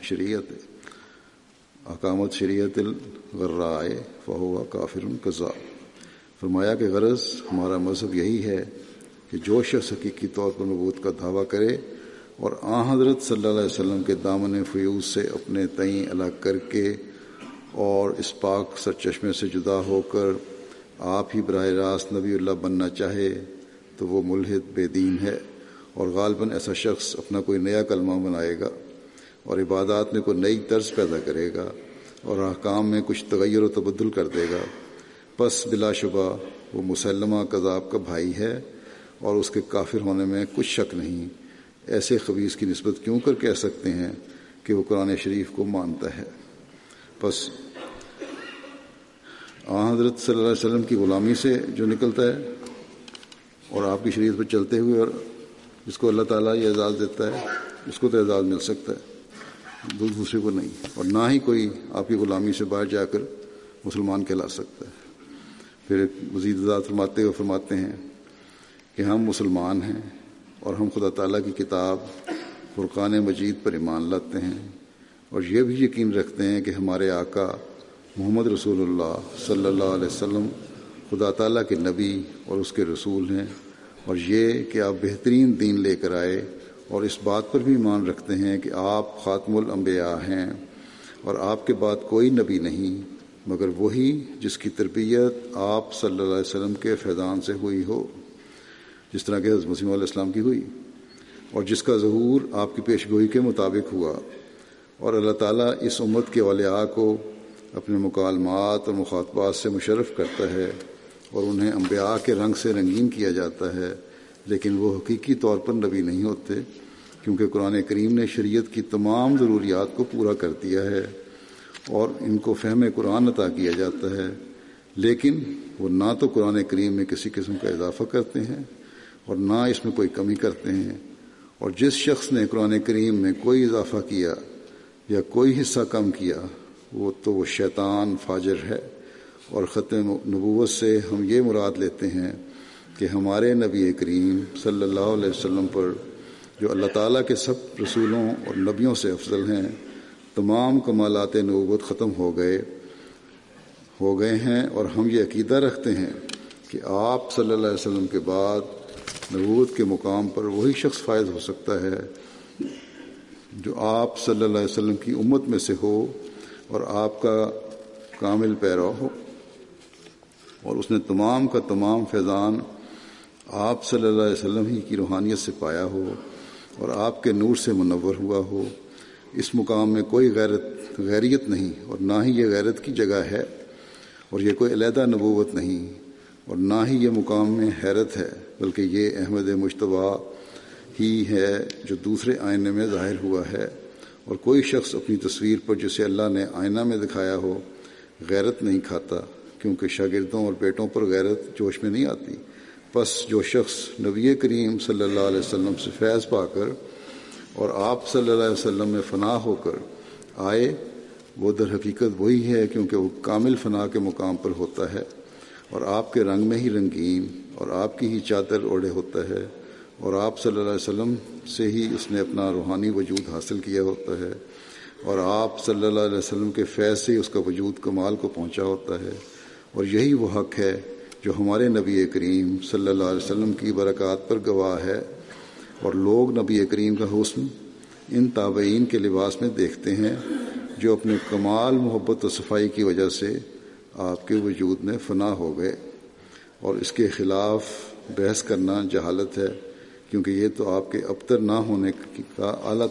شریعت الغراء فہو کافر کذاب۔ فرمایا کہ غرض ہمارا مذہب یہی ہے کہ جو شخص حقیقی طور پر نبوت کا دعویٰ کرے اور حضرت صلی اللہ علیہ وسلم کے دامن فیوز سے اپنے تئیں الگ کر کے اور اس پاک سرچشمے سے جدا ہو کر آپ ہی براہ راست نبی اللہ بننا چاہے تو وہ ملحد بے دین ہے، اور غالباً ایسا شخص اپنا کوئی نیا کلمہ بنائے گا اور عبادات میں کوئی نئی طرز پیدا کرے گا اور احکام میں کچھ تغیر و تبدل کر دے گا، پس بلا شبہ وہ مسلمہ کذاب کا بھائی ہے اور اس کے کافر ہونے میں کچھ شک نہیں۔ ایسے خبیث کی نسبت کیوں کر کہہ سکتے ہیں کہ وہ قرآن شریف کو مانتا ہے؟ پس حضرت صلی اللہ علیہ وسلم کی غلامی سے جو نکلتا ہے اور آپ کی شریعت پر چلتے ہوئے، اور جس کو اللہ تعالیٰ یہ اعزاز دیتا ہے اس کو تو اعزاز مل سکتا ہے، دوسرے کو نہیں، اور نہ ہی کوئی آپ کی غلامی سے باہر جا کر مسلمان کہلا سکتا ہے۔ پھر مزید وضاحت فرماتے ہوئے فرماتے ہیں کہ ہم مسلمان ہیں اور ہم خدا تعالیٰ کی کتاب فرقان مجید پر ایمان لاتے ہیں، اور یہ بھی یقین رکھتے ہیں کہ ہمارے آقا محمد رسول اللہ صلی اللہ علیہ وسلم خدا تعالیٰ کے نبی اور اس کے رسول ہیں، اور یہ کہ آپ بہترین دین لے کر آئے، اور اس بات پر بھی ایمان رکھتے ہیں کہ آپ خاتم الانبیاء ہیں اور آپ کے بعد کوئی نبی نہیں مگر وہی جس کی تربیت آپ صلی اللہ علیہ وسلم کے فیضان سے ہوئی ہو، جس طرح کہ حضرت مسیح علیہ السلام کی ہوئی، اور جس کا ظہور آپ کی پیشگوئی کے مطابق ہوا۔ اور اللہ تعالیٰ اس امت کے اولیاء کو اپنے مکالمات اور مخاطبات سے مشرف کرتا ہے اور انہیں انبیاء کے رنگ سے رنگین کیا جاتا ہے، لیکن وہ حقیقی طور پر نبی نہیں ہوتے، کیونکہ قرآن کریم نے شریعت کی تمام ضروریات کو پورا کر دیا ہے اور ان کو فہم قرآن عطا کیا جاتا ہے، لیکن وہ نہ تو قرآن کریم میں کسی قسم کا اضافہ کرتے ہیں اور نہ اس میں کوئی کمی کرتے ہیں، اور جس شخص نے قرآن کریم میں کوئی اضافہ کیا یا کوئی حصہ کم کیا وہ شیطان فاجر ہے۔ اور ختم نبوت سے ہم یہ مراد لیتے ہیں کہ ہمارے نبی کریم صلی اللہ علیہ وسلم پر، جو اللہ تعالیٰ کے سب رسولوں اور نبیوں سے افضل ہیں، تمام کمالات نبوت ختم ہو گئے ہیں، اور ہم یہ عقیدہ رکھتے ہیں کہ آپ صلی اللہ علیہ وسلم کے بعد نبوت کے مقام پر وہی شخص فائز ہو سکتا ہے جو آپ صلی اللہ علیہ وسلم کی امت میں سے ہو اور آپ کا کامل پیرو ہو، اور اس نے تمام کا تمام فیضان آپ صلی اللہ علیہ وسلم ہی کی روحانیت سے پایا ہو اور آپ کے نور سے منور ہوا ہو۔ اس مقام میں کوئی غیریت نہیں، اور نہ ہی یہ غیرت کی جگہ ہے، اور یہ کوئی علیحدہ نبوت نہیں، اور نہ ہی یہ مقام میں حیرت ہے، بلکہ یہ احمد مجتبیٰ ہی ہے جو دوسرے آئینے میں ظاہر ہوا ہے، اور کوئی شخص اپنی تصویر پر جسے اللہ نے آئینہ میں دکھایا ہو غیرت نہیں کھاتا، کیونکہ شاگردوں اور بیٹوں پر غیرت جوش میں نہیں آتی۔ پس جو شخص نبی کریم صلی اللہ علیہ وسلم سے فیض پا کر اور آپ صلی اللہ علیہ وسلم میں فنا ہو کر آئے، وہ در حقیقت وہی ہے، کیونکہ وہ کامل فنا کے مقام پر ہوتا ہے اور آپ کے رنگ میں ہی رنگین اور آپ کی ہی چادر اوڑھے ہوتا ہے، اور آپ صلی اللہ علیہ وسلم سے ہی اس نے اپنا روحانی وجود حاصل کیا ہوتا ہے، اور آپ صلی اللہ علیہ وسلم کے فیض سے ہی اس کا وجود کمال کو پہنچا ہوتا ہے، اور یہی وہ حق ہے جو ہمارے نبی کریم صلی اللہ علیہ وسلم کی برکات پر گواہ ہے، اور لوگ نبی کریم کا حسن ان تابعین کے لباس میں دیکھتے ہیں جو اپنے کمال محبت و صفائی کی وجہ سے آپ کے وجود میں فنا ہو گئے، اور اس کے خلاف بحث کرنا جہالت ہے، کیونکہ یہ تو آپ کے ابتر نہ ہونے کا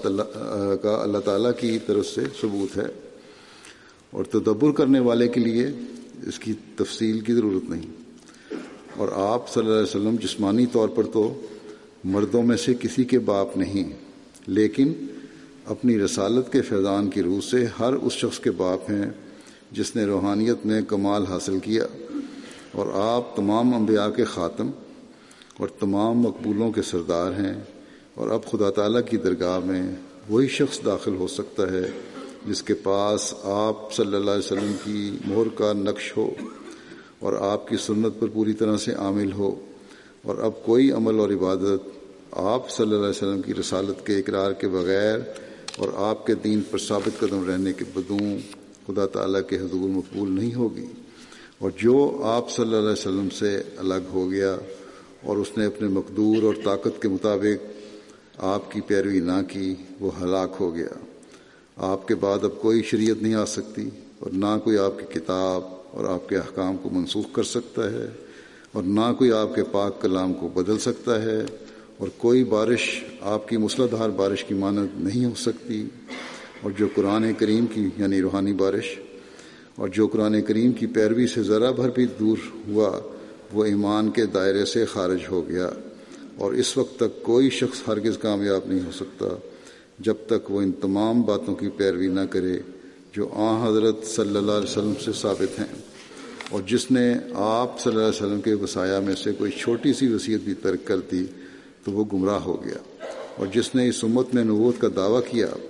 اللہ تعالیٰ کی طرف سے ثبوت ہے، اور تدبر کرنے والے کے لیے اس کی تفصیل کی ضرورت نہیں۔ اور آپ صلی اللہ علیہ وسلم جسمانی طور پر تو مردوں میں سے کسی کے باپ نہیں، لیکن اپنی رسالت کے فیضان کی روح سے ہر اس شخص کے باپ ہیں جس نے روحانیت میں کمال حاصل کیا، اور آپ تمام انبیاء کے خاتم اور تمام مقبولوں کے سردار ہیں، اور اب خدا تعالیٰ کی درگاہ میں وہی شخص داخل ہو سکتا ہے جس کے پاس آپ صلی اللہ علیہ وسلم کی مہر کا نقش ہو اور آپ کی سنت پر پوری طرح سے عامل ہو، اور اب کوئی عمل اور عبادت آپ صلی اللہ علیہ وسلم کی رسالت کے اقرار کے بغیر اور آپ کے دین پر ثابت قدم رہنے کے بدون خدا تعالیٰ کے حضور مقبول نہیں ہوگی، اور جو آپ صلی اللہ علیہ وسلم سے الگ ہو گیا اور اس نے اپنے مقدور اور طاقت کے مطابق آپ کی پیروی نہ کی، وہ ہلاک ہو گیا۔ آپ کے بعد اب کوئی شریعت نہیں آ سکتی، اور نہ کوئی آپ کی کتاب اور آپ کے احکام کو منسوخ کر سکتا ہے، اور نہ کوئی آپ کے پاک کلام کو بدل سکتا ہے، اور کوئی بارش آپ کی موسلا دھار بارش کی مانند نہیں ہو سکتی، اور جو قرآن کریم کی یعنی روحانی بارش اور جو قرآن کریم کی پیروی سے ذرا بھر بھی دور ہوا وہ ایمان کے دائرے سے خارج ہو گیا، اور اس وقت تک کوئی شخص ہرگز کامیاب نہیں ہو سکتا جب تک وہ ان تمام باتوں کی پیروی نہ کرے جو حضرت صلی اللہ علیہ وسلم سے ثابت ہیں، اور جس نے آپ صلی اللہ علیہ وسلم کے وصایا میں سے کوئی چھوٹی سی وصیت بھی ترک کر دی تو وہ گمراہ ہو گیا، اور جس نے اس امت میں نبوت کا دعویٰ کیا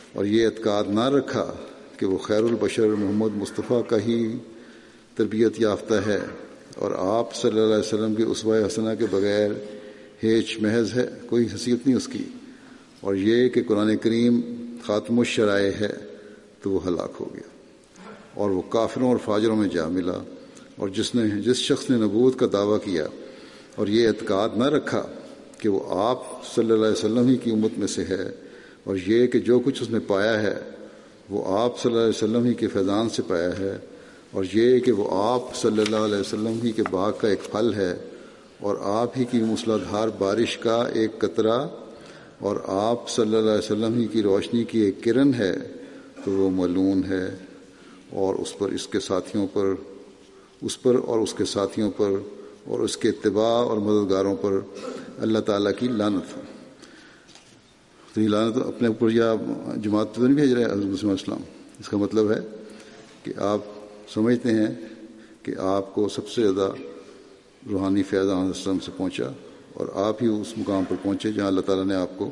اور یہ اعتقاد نہ رکھا کہ وہ خیر البشر محمد مصطفیٰ کا ہی تربیت یافتہ ہے اور آپ صلی اللہ علیہ وسلم کی اسوہ حسنہ کے بغیر ہیچ محض ہے، کوئی حیثیت نہیں اس کی، اور یہ کہ قرآن کریم خاتم الشرائع ہے، تو وہ ہلاک ہو گیا اور وہ کافروں اور فاجروں میں جا ملا۔ اور جس شخص نے نبوت کا دعویٰ کیا اور یہ اعتقاد نہ رکھا کہ وہ آپ صلی اللہ علیہ وسلم ہی کی امت میں سے ہے، اور یہ کہ جو کچھ اس نے پایا ہے وہ آپ صلی اللہ علیہ وسلم ہی کے فیضان سے پایا ہے، اور یہ کہ وہ آپ صلی اللہ علیہ وسلم ہی کے باغ کا ایک پھل ہے، اور آپ ہی کی موسلادھار بارش کا ایک قطرہ، اور آپ صلی اللہ علیہ وسلم ہی کی روشنی کی ایک کرن ہے، تو وہ ملعون ہے، اور اس پر اس کے ساتھیوں پر اور اس کے ساتھیوں پر اور اس کے اتباع اور مددگاروں پر اللہ تعالیٰ کی لعنت ہو۔ تو یہ لعنت اپنے اوپر یا جماعت تو نہیں بھیج رہے حضرت مسیح علیہ السلام، اس کا مطلب ہے کہ آپ سمجھتے ہیں کہ آپ کو سب سے زیادہ روحانی فیض علیہ السلام سے پہنچا، اور آپ ہی اس مقام پر پہنچے جہاں اللہ تعالیٰ نے آپ کو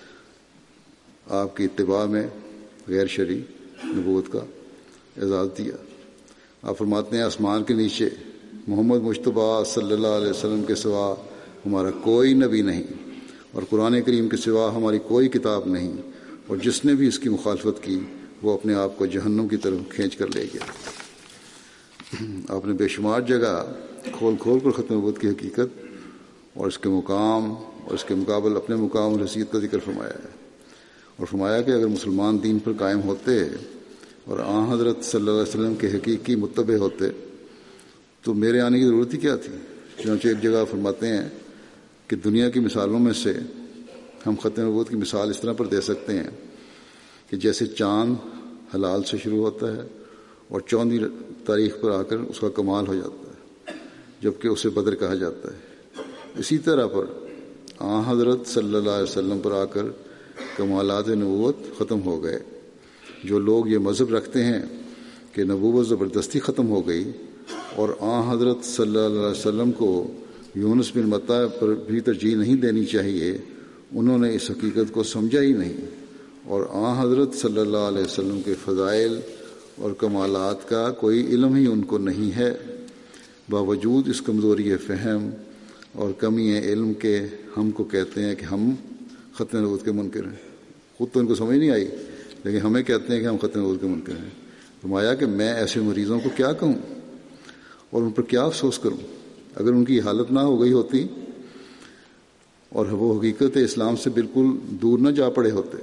آپ کی اتباع میں غیر شرعی نبوت کا اعزاز دیا۔ آپ فرماتے ہیں آسمان کے نیچے محمد مجتبیٰ صلی اللہ علیہ وسلم کے سوا ہمارا کوئی نبی نہیں، اور قرآن کریم کے سوا ہماری کوئی کتاب نہیں، اور جس نے بھی اس کی مخالفت کی وہ اپنے آپ کو جہنم کی طرف کھینچ کر لے گیا۔ آپ نے بے شمار جگہ کھول کر ختم نبوت کی حقیقت اور اس کے مقام اور اس کے مقابل اپنے مقام اور حیثیت کا ذکر فرمایا ہے، اور فرمایا کہ اگر مسلمان دین پر قائم ہوتے اور آن حضرت صلی اللہ علیہ وسلم کے حقیقی متبع ہوتے تو میرے آنے کی ضرورت ہی کیا تھی۔ چنانچہ ایک جگہ فرماتے ہیں کہ دنیا کی مثالوں میں سے ہم ختم نبوت کی مثال اس طرح پر دے سکتے ہیں کہ جیسے چاند ہلال سے شروع ہوتا ہے اور 14 تاریخ پر آ کر اس کا کمال ہو جاتا ہے، جبکہ اسے بدر کہا جاتا ہے۔ اسی طرح پر آن حضرت صلی اللہ علیہ وسلم پر آ کر کمالات نبوت ختم ہو گئے۔ جو لوگ یہ مذہب رکھتے ہیں کہ نبوت زبردستی ختم ہو گئی اور آن حضرت صلی اللہ علیہ وسلم کو یونس بن متی پر بھی ترجیح نہیں دینی چاہیے، انہوں نے اس حقیقت کو سمجھا ہی نہیں، اور آن حضرت صلی اللہ علیہ وسلم کے فضائل اور کمالات کا کوئی علم ہی ان کو نہیں ہے۔ باوجود اس کمزوری فہم اور کمی علم کے ہم کو کہتے ہیں کہ ہم ختم نبوت کے منکر ہیں۔ خود تو ان کو سمجھ نہیں آئی، لیکن ہمیں کہتے ہیں کہ ہم ختم نبوت کے منکر ہیں۔ فرمایا کہ میں ایسے مریضوں کو کیا کہوں اور ان پر کیا افسوس کروں؟ اگر ان کی حالت نہ ہو گئی ہوتی اور وہ حقیقت اسلام سے بالکل دور نہ جا پڑے ہوتے،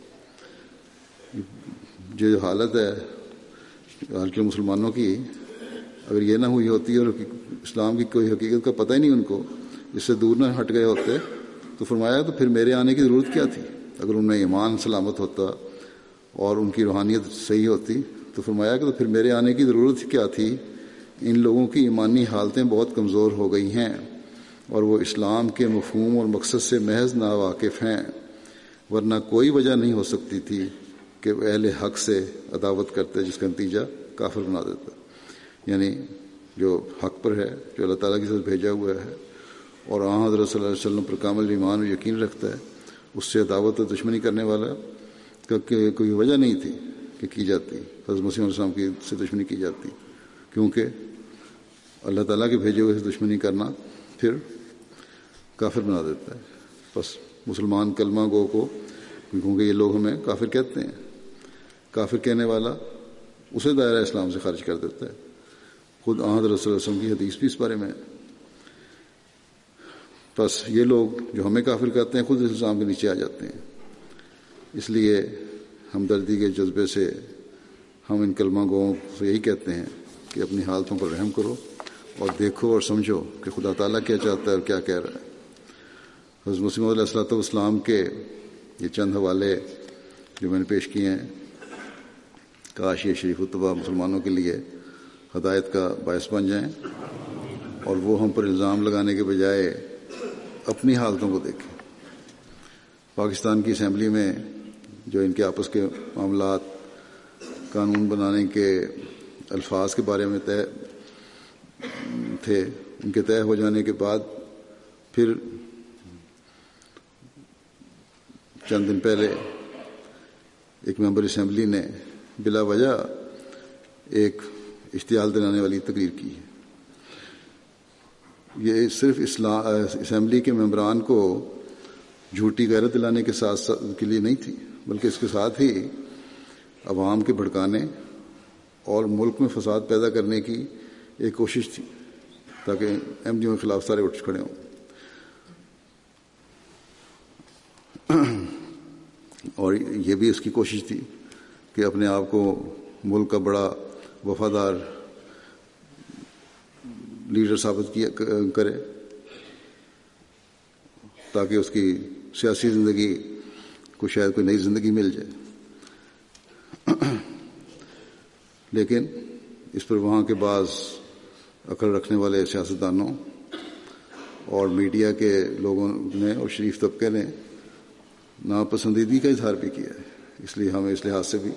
جو حالت ہے حال کے مسلمانوں کی، اگر یہ نہ ہوئی ہوتی اور اسلام کی کوئی حقیقت کا پتہ ہی نہیں ان کو، اس سے دور نہ ہٹ گئے ہوتے، تو فرمایا تو پھر میرے آنے کی ضرورت کیا تھی؟ اگر ان میں ایمان سلامت ہوتا اور ان کی روحانیت صحیح ہوتی تو فرمایا کہ تو پھر میرے آنے کی ضرورت کیا تھی؟ ان لوگوں کی ایمانی حالتیں بہت کمزور ہو گئی ہیں اور وہ اسلام کے مفہوم اور مقصد سے محض ناواقف ہیں، ورنہ کوئی وجہ نہیں ہو سکتی تھی کہ وہ اہل حق سے عداوت کرتے جس کا نتیجہ کافر بنا دیتا۔ یعنی جو حق پر ہے، جو اللہ تعالیٰ کی طرف بھیجا ہوا ہے اور آن حضرت صلی اللہ علیہ وسلم پر کامل ایمان و یقین رکھتا ہے، اس سے عداوت و دشمنی کرنے والا کوئی وجہ نہیں تھی کہ کی جاتی، حضرت مسیح علیہ السلام کی سے دشمنی کی جاتی، کیونکہ اللہ تعالیٰ کے بھیجے ہوئے سے دشمنی کرنا پھر کافر بنا دیتا ہے۔ بس مسلمان کلمہ گو کو، کیونکہ یہ لوگ ہمیں کافر کہتے ہیں، کافر کہنے والا اسے دائرہ اسلام سے خارج کر دیتا ہے۔ خود آن حضرت صلی اللہ علیہ وسلم کی حدیث بھی اس بارے میں ہے۔ بس یہ لوگ جو ہمیں کافر کہتے ہیں خود اس اسلام کے نیچے آ جاتے ہیں۔ اس لیے ہمدردی کے جذبے سے ہم ان کلمہ گوؤں سے یہی کہتے ہیں کہ اپنی حالتوں پر رحم کرو اور دیکھو اور سمجھو کہ خدا تعالیٰ کیا چاہتا ہے اور کیا کہہ رہا ہے۔ حضرت مسیح علیہ الصلوۃ والسلام کے یہ چند حوالے جو میں نے پیش کیے ہیں، کاش یہ شریف خطبہ مسلمانوں کے لیے ہدایت کا باعث بن جائیں اور وہ ہم پر الزام لگانے کے بجائے اپنی حالتوں کو دیکھیں۔ پاکستان کی اسمبلی میں جو ان کے آپس کے معاملات قانون بنانے کے الفاظ کے بارے میں طے تھے، ان کے طے ہو جانے کے بعد پھر چند دن پہلے ایک ممبر اسمبلی نے بلا وجہ ایک اشتعال دلانے والی تقریر کی ہے۔ یہ صرف اسمبلی کے ممبران کو جھوٹی غیرت دلانے کے ساتھ کے لیے نہیں تھی، بلکہ اس کے ساتھ ہی عوام کے بھڑکانے اور ملک میں فساد پیدا کرنے کی ایک کوشش تھی تاکہ احمدیوں کے خلاف سارے اٹھ کھڑے ہوں۔ اور یہ بھی اس کی کوشش تھی کہ اپنے آپ کو ملک کا بڑا وفادار لیڈر ثابت کرے تاکہ اس کی سیاسی زندگی کو شاید کوئی نئی زندگی مل جائے۔ لیکن اس پر وہاں کے بعض عقل رکھنے والے سیاستدانوں اور میڈیا کے لوگوں نے اور شریف طبقے نے ناپسندیدگی کا اظہار بھی کیا ہے۔ اس لیے ہمیں اس لحاظ سے بھی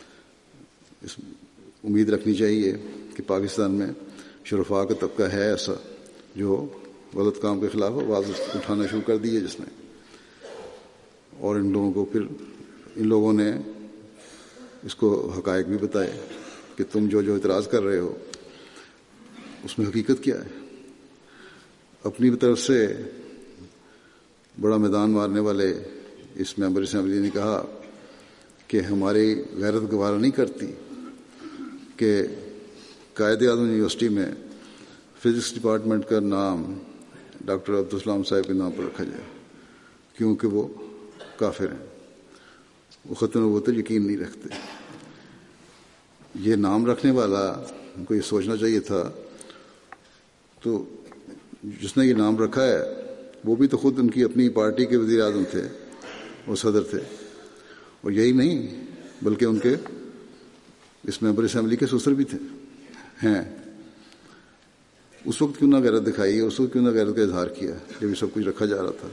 امید رکھنی چاہیے کہ پاکستان میں شرفاء کا طبقہ ہے ایسا جو غلط کام کے خلاف آواز اٹھانا شروع کر دی ہے جس نے، اور ان لوگوں نے اس کو حقائق بھی بتائے کہ تم جو اعتراض کر رہے ہو اس میں حقیقت کیا ہے۔ اپنی طرف سے بڑا میدان مارنے والے اس ممبر اسمبلی نے کہا کہ ہماری غیرت گوارا نہیں کرتی کہ قائد اعظم یونیورسٹی میں فزکس ڈپارٹمنٹ کا نام ڈاکٹر عبدالسلام صاحب کے نام پر رکھا جائے، کیونکہ وہ کافر ہیں، وہ ختم نبوت پر یقین نہیں رکھتے۔ یہ نام رکھنے والا کو یہ سوچنا چاہیے تھا، تو جس نے یہ نام رکھا ہے وہ بھی تو خود ان کی اپنی پارٹی کے وزیر اعظم تھے اور صدر تھے، اور یہی نہیں بلکہ ان کے اس ممبر اسمبلی کے سسر بھی ہیں۔ اس وقت کیوں نہ غیرت دکھائی، اس وقت کیوں نہ غیرت کا اظہار کیا جب یہ سب کچھ رکھا جا رہا تھا؟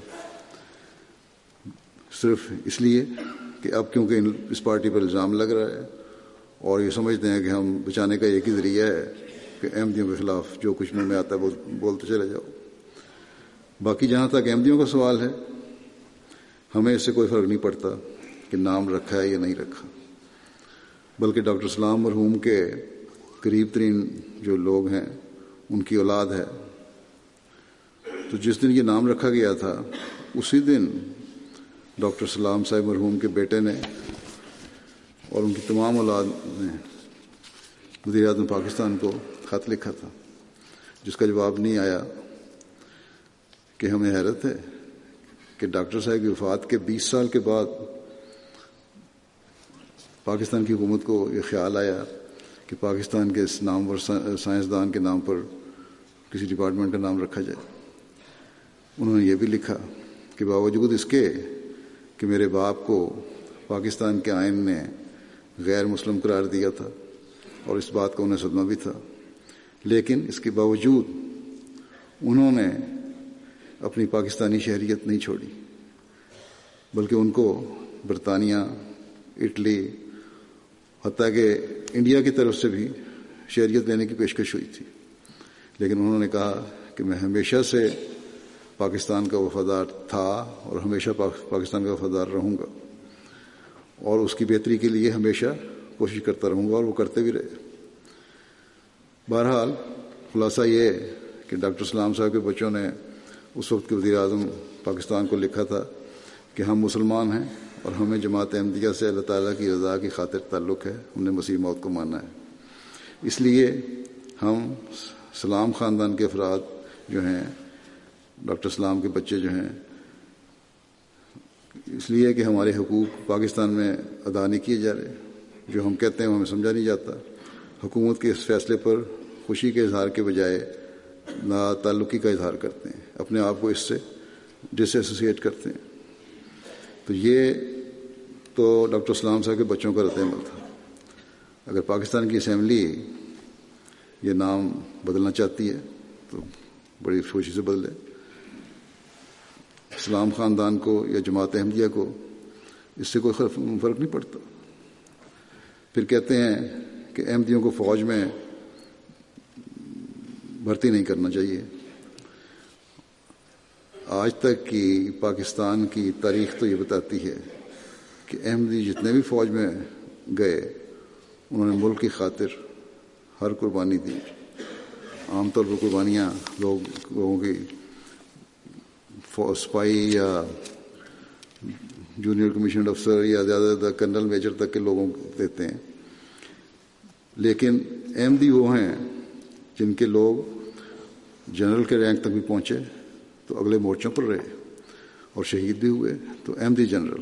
صرف اس لیے کہ اب کیونکہ اس پارٹی پر الزام لگ رہا ہے اور یہ سمجھتے ہیں کہ ہم بچانے کا ایک ہی ذریعہ ہے کہ احمدیوں کے خلاف جو کچھ منہ میں آتا ہے وہ بولتے چلے جاؤ۔ باقی جہاں تک احمدیوں کا سوال ہے، ہمیں اس سے کوئی فرق نہیں پڑتا کہ نام رکھا ہے یا نہیں رکھا، بلکہ ڈاکٹر سلام مرحوم کے قریب ترین جو لوگ ہیں ان کی اولاد ہے، تو جس دن یہ نام رکھا گیا تھا اسی دن ڈاکٹر سلام صاحب مرحوم کے بیٹے نے اور ان کی تمام اولاد نے وزیر اعظم پاکستان کو خط لکھا تھا، جس کا جواب نہیں آیا کہ ہمیں حیرت ہے کہ ڈاکٹر صاحب کی وفات کے 20 سال کے بعد پاکستان کی حکومت کو یہ خیال آیا کہ پاکستان کے اس نامور سائنسدان کے نام پر کسی ڈپارٹمنٹ کا نام رکھا جائے۔ انہوں نے یہ بھی لکھا کہ باوجود اس کے کہ میرے باپ کو پاکستان کے آئین نے غیر مسلم قرار دیا تھا اور اس بات کا انہیں صدمہ بھی تھا، لیکن اس کے باوجود انہوں نے اپنی پاکستانی شہریت نہیں چھوڑی، بلکہ ان کو برطانیہ، اٹلی، حتیٰ کہ انڈیا کی طرف سے بھی شہریت لینے کی پیشکش ہوئی تھی، لیکن انہوں نے کہا کہ میں ہمیشہ سے پاکستان کا وفادار تھا اور ہمیشہ پاکستان کا وفادار رہوں گا، اور اس کی بہتری کے لیے ہمیشہ کوشش کرتا رہوں گا، اور وہ کرتے بھی رہے۔ بہرحال خلاصہ یہ ہے کہ ڈاکٹر سلام صاحب کے بچوں نے اس وقت کے وزیر اعظم پاکستان کو لکھا تھا کہ ہم مسلمان ہیں اور ہمیں جماعت احمدیہ سے اللہ تعالیٰ کی رضا کی خاطر تعلق ہے، ہم نے مسیح موعود کو ماننا ہے، اس لیے ہم سلام خاندان کے افراد جو ہیں، ڈاکٹر سلام کے بچے جو ہیں، اس لیے کہ ہمارے حقوق پاکستان میں ادا نہیں کیے جا رہے، جو ہم کہتے ہیں وہ ہمیں سمجھا نہیں جاتا، حکومت کے اس فیصلے پر خوشی کے اظہار کے بجائے نا تعلقی کا اظہار کرتے ہیں، اپنے آپ کو اس سے ڈس ایسوسیٹ کرتے ہیں۔ تو یہ تو ڈاکٹر سلام صاحب کے بچوں کا رد عمل تھا۔ اگر پاکستان کی اسمبلی یہ نام بدلنا چاہتی ہے تو بڑی خوشی سے بدلے، اسلام خاندان کو یا جماعت احمدیہ کو اس سے کوئی فرق نہیں پڑتا۔ پھر کہتے ہیں کہ احمدیوں کو فوج میں بھرتی نہیں کرنا چاہیے۔ آج تک کی پاکستان کی تاریخ تو یہ بتاتی ہے کہ کہ احمدی جتنے بھی فوج میں گئے انہوں نے ملک کی خاطر ہر قربانی دی. عام طور پر قربانیاں لوگوں کی سپاہی یا جونیئر کمیشنڈ افسر یا زیادہ سے زیادہ کرنل میجر تک کے لوگوں کو دیتے ہیں، لیکن احمدی وہ ہیں جن کے لوگ جنرل کے رینک تک بھی پہنچے تو اگلے مورچوں پر رہے اور شہید بھی ہوئے، تو احمدی جنرل.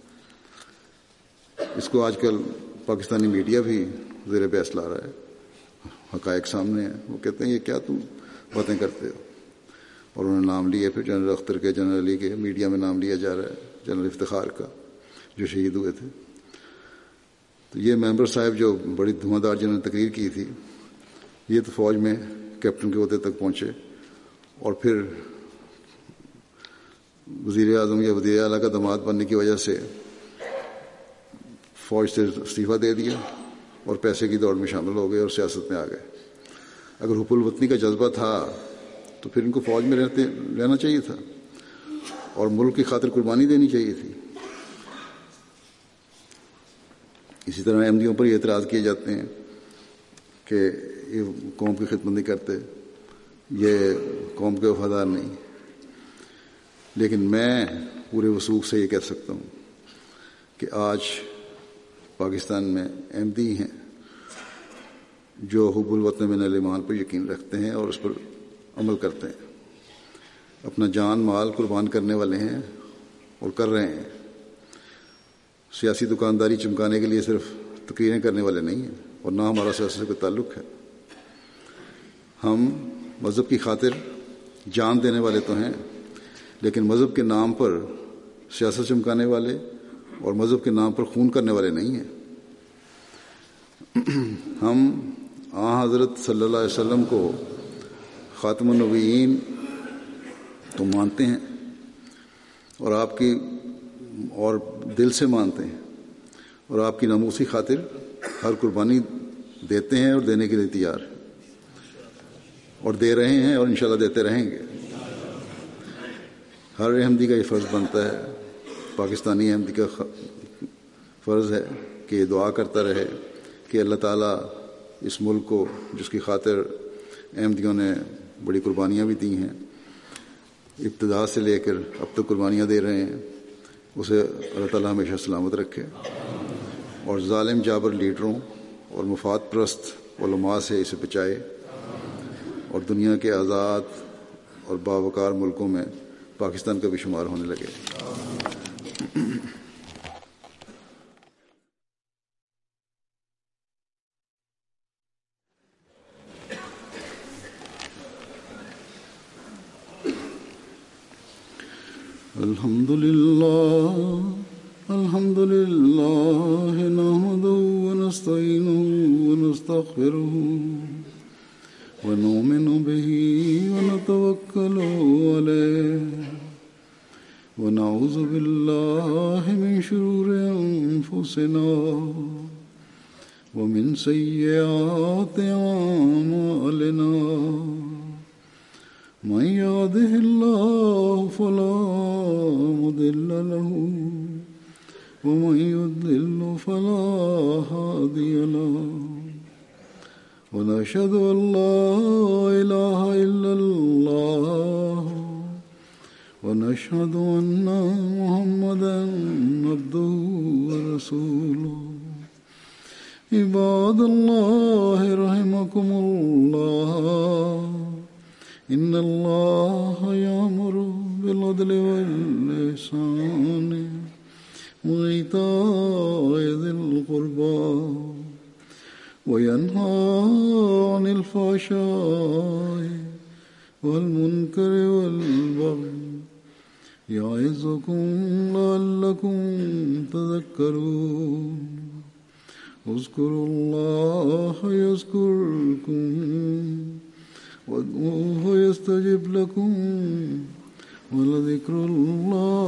اس کو آج کل پاکستانی میڈیا بھی زیر بحث لا رہا ہے، حقائق سامنے ہیں. وہ کہتے ہیں یہ کیا تم باتیں کرتے ہو، اور انہوں نے نام لیے پھر جنرل اختر کے، جنرل علی کے، میڈیا میں نام لیا جا رہا ہے جنرل افتخار کا جو شہید ہوئے تھے. تو یہ ممبر صاحب جو بڑی دھواں دار جنہوں نے تقریر کی تھی، یہ تو فوج میں کیپٹن کے عہدے تک پہنچے اور پھر وزیر اعظم یا وزیر اعلیٰ کا داماد بننے کی وجہ سے فوج سے استعفیٰ دے دیا اور پیسے کی دوڑ میں شامل ہو گئے اور سیاست میں آ گئے. اگر حب الوطنی کا جذبہ تھا تو پھر ان کو فوج میں رہنا چاہیے تھا اور ملک کی خاطر قربانی دینی چاہیے تھی. اسی طرح احمدیوں پر یہ اعتراض کیے جاتے ہیں کہ یہ قوم کی خدمت نہیں کرتے، یہ قوم کے وفادار نہیں. لیکن میں پورے وثوق سے یہ کہہ سکتا ہوں کہ آج پاکستان میں احمدی ہیں جو حب الوطن من الایمان پر یقین رکھتے ہیں اور اس پر عمل کرتے ہیں، اپنا جان مال قربان کرنے والے ہیں اور کر رہے ہیں. سیاسی دکانداری چمکانے کے لیے صرف تقریریں کرنے والے نہیں ہیں، اور نہ ہمارا سیاست سے کوئی تعلق ہے. ہم مذہب کی خاطر جان دینے والے تو ہیں، لیکن مذہب کے نام پر سیاست چمکانے والے اور مذہب کے نام پر خون کرنے والے نہیں ہیں. ہم حضرت صلی اللہ علیہ وسلم کو خاتم النبیین تو مانتے ہیں اور آپ کی اور دل سے مانتے ہیں اور آپ کی ناموسی خاطر ہر قربانی دیتے ہیں اور دینے کے لیے تیار ہیں اور دے رہے ہیں اور انشاءاللہ دیتے رہیں گے. ہر احمدی کا یہ فرض بنتا ہے، پاکستانی احمدی کا فرض ہے کہ یہ دعا کرتا رہے کہ اللہ تعالیٰ اس ملک کو جس کی خاطر احمدیوں نے بڑی قربانیاں بھی دی ہیں، ابتدا سے لے کر اب تک قربانیاں دے رہے ہیں، اسے اللہ تعالیٰ ہمیشہ سلامت رکھے اور ظالم جابر لیڈروں اور مفاد پرست علماء سے اسے بچائے اور دنیا کے آزاد اور باوقار ملکوں میں پاکستان کا بھی شمار ہونے لگے. الحمد للہ نحمده ونستعینه ونستغفره ونؤمن به ونتوکل علیہ ونعوذ باللہ من شرور انفسنا ومن سیئات اعمالنا من يهده الله فلا مضل له ومن يضلل فلا هادي له ونشهد أن لا إله إلا الله ونشهد أن محمدا عبده ورسوله. عباد الله رحمكم الله، إن الله يأمر بالعدل والإحسان وإيتاء ذي القربى وينهى عن الفحشاء والمنكر والبغي يعظكم لعلكم تذكرون. اذكروا الله يذكركم وادعوه يستجب لكم ولذكر الله